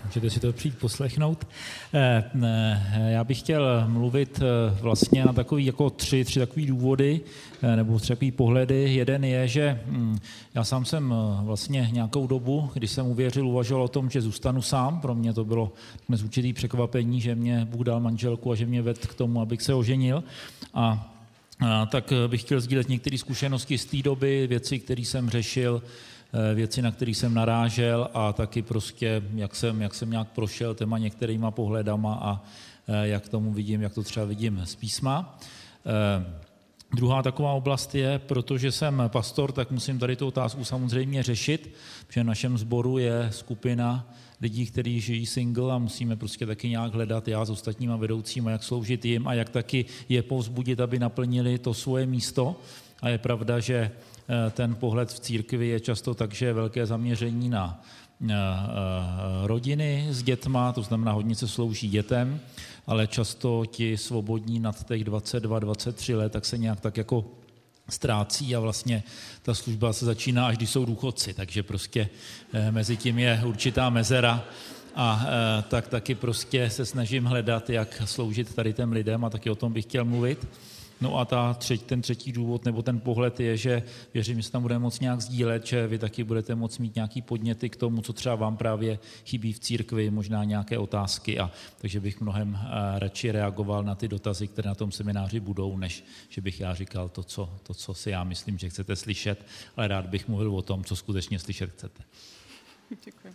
Můžete si to přijít poslechnout. Já bych chtěl mluvit vlastně na takový jako tři takový důvody, nebo tři takový pohledy. Jeden je, že já sám jsem vlastně nějakou dobu, když jsem uvěřil, uvažoval o tom, že zůstanu sám. Pro mě to bylo dnes určitý překvapení, že mě Bůh dal manželku a že mě vedl k tomu, abych se oženil. A tak bych chtěl sdílet některé zkušenosti z té doby, věci, které jsem řešil, věci, na které jsem narážel a taky prostě, jak jsem nějak prošel těma některýma pohledama a jak tomu vidím, jak to třeba vidím z písma. Druhá taková oblast je, protože jsem pastor, tak musím tady tu otázku samozřejmě řešit, protože v našem sboru je skupina lidí, kteří žijí single a musíme prostě taky nějak hledat já s ostatníma vedoucíma, jak sloužit jim a jak taky je povzbudit, aby naplnili to svoje místo. A je pravda, že ten pohled v církvi je často tak, že je velké zaměření na rodiny s dětma, to znamená hodně se slouží dětem, ale často ti svobodní nad těch 22-23 let, tak se nějak tak jako ztrácí a vlastně ta služba se začíná, až když jsou důchodci, takže prostě mezi tím je určitá mezera a tak taky prostě se snažím hledat, jak sloužit tady těm lidem a taky o tom bych chtěl mluvit. No a ten třetí důvod nebo ten pohled je, že věřím, že se tam budeme moct nějak sdílet, že vy taky budete moct mít nějaký podněty k tomu, co třeba vám právě chybí v církvi, možná nějaké otázky a takže bych mnohem radši reagoval na ty dotazy, které na tom semináři budou, než že bych já říkal to, co si já myslím, že chcete slyšet, ale rád bych mluvil o tom, co skutečně slyšet chcete. Děkuji.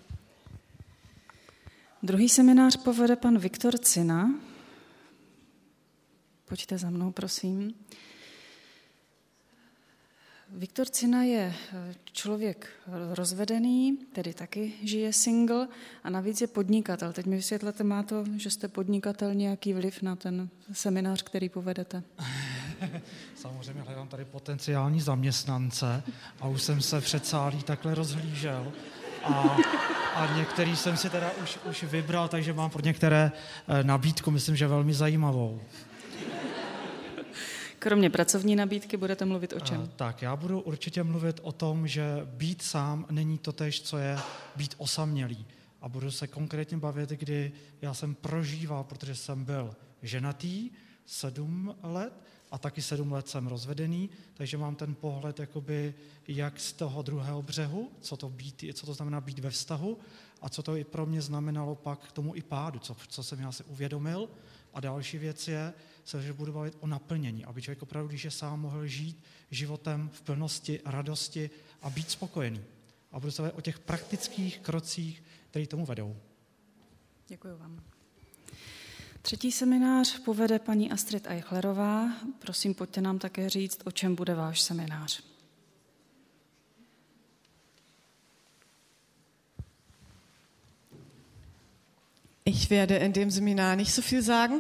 Druhý seminář povede pan Viktor Cina. Pojďte za mnou, prosím. Viktor Cina je člověk rozvedený, tedy taky žije single a navíc je podnikatel. Teď mi vysvětlete, má to, že jste podnikatel, nějaký vliv na ten seminář, který povedete? Samozřejmě hledám tady potenciální zaměstnance a už jsem se před sálí takhle rozhlížel. A některý jsem si teda už vybral, takže mám pro některé nabídku, myslím, že velmi zajímavou. Kromě pracovní nabídky budete mluvit o čem? Tak, já budu určitě mluvit o tom, že být sám není totéž, co je být osamělý. A budu se konkrétně bavit, kdy já jsem prožíval, protože jsem byl ženatý 7 let a taky 7 let jsem rozvedený, takže mám ten pohled jakoby jak z toho druhého břehu, co to znamená být ve vztahu a co to i pro mě znamenalo pak k tomu i pádu, co jsem já si uvědomil. A další věc je, že budu bavit o naplnění, aby člověk opravdu, když je sám, mohl žít životem v plnosti, radosti a být spokojený. A budu se bavit o těch praktických krocích, které tomu vedou. Děkuji vám. Třetí seminář povede paní Astrid Eichlerová. Prosím, pojďte nám také říct, o čem bude váš seminář. Ich werde in dem Seminar nicht so viel sagen.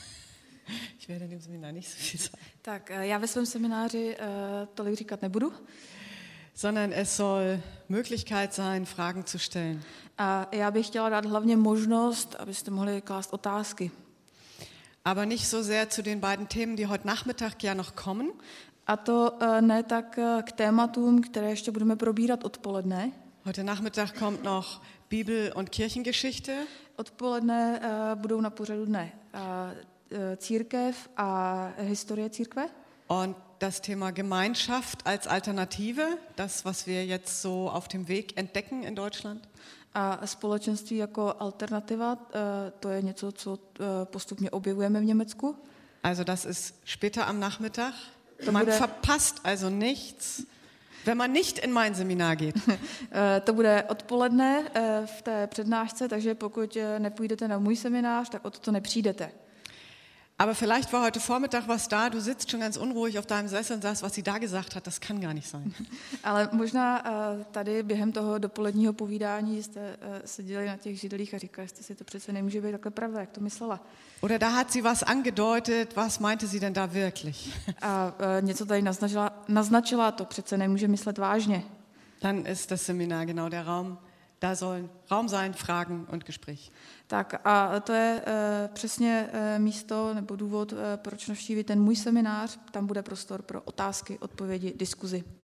Tak já ve svém semináři tolik říkat nebudu. Sondern es soll Möglichkeit sein, Fragen zu stellen. A já bych chtěla dát hlavně možnost, abyste mohli klást otázky. Aber nicht so sehr zu den beiden Themen, die heute Nachmittag ja noch kommen. A to ne tak k tématům, které ještě budeme probírat odpoledne. Heute Nachmittag kommt noch Bibel- und Kirchengeschichte. Odpoledne budou na pořadu dne církev a historie církve. Und das Thema Gemeinschaft als Alternative, das, was wir jetzt so auf dem Weg entdecken in Deutschland. A společenství jako alternativa, to je něco, co postupně objevujeme v Německu. Also das ist später am Nachmittag. Man verpasst also nichts, wenn man nicht in mein Seminar geht. To bude odpoledne v té přednášce, takže pokud nepůjdete na můj seminář, tak o to nepřijdete. Aber vielleicht war heute Vormittag was da, du sitzt schon ganz unruhig auf deinem Sessel und sagst, was sie da gesagt hat, das kann gar nicht sein. Ale možná tady během toho dopoledního povídání jste seděli na těch židlích a říkali jste si, to přece nemůže být takhle pravda, jak to myslela. Oder da hat sie was angedeutet, was meinte sie denn da wirklich? A něco tady naznačila, to přece nemůže myslet vážně. Dann ist das Seminar genau der Raum. Da soll Raum sein, Fragen und Gespräch. Tak a to je přesně místo nebo důvod, proč navštívit ten můj seminář. Tam bude prostor pro otázky, odpovědi, diskuzi.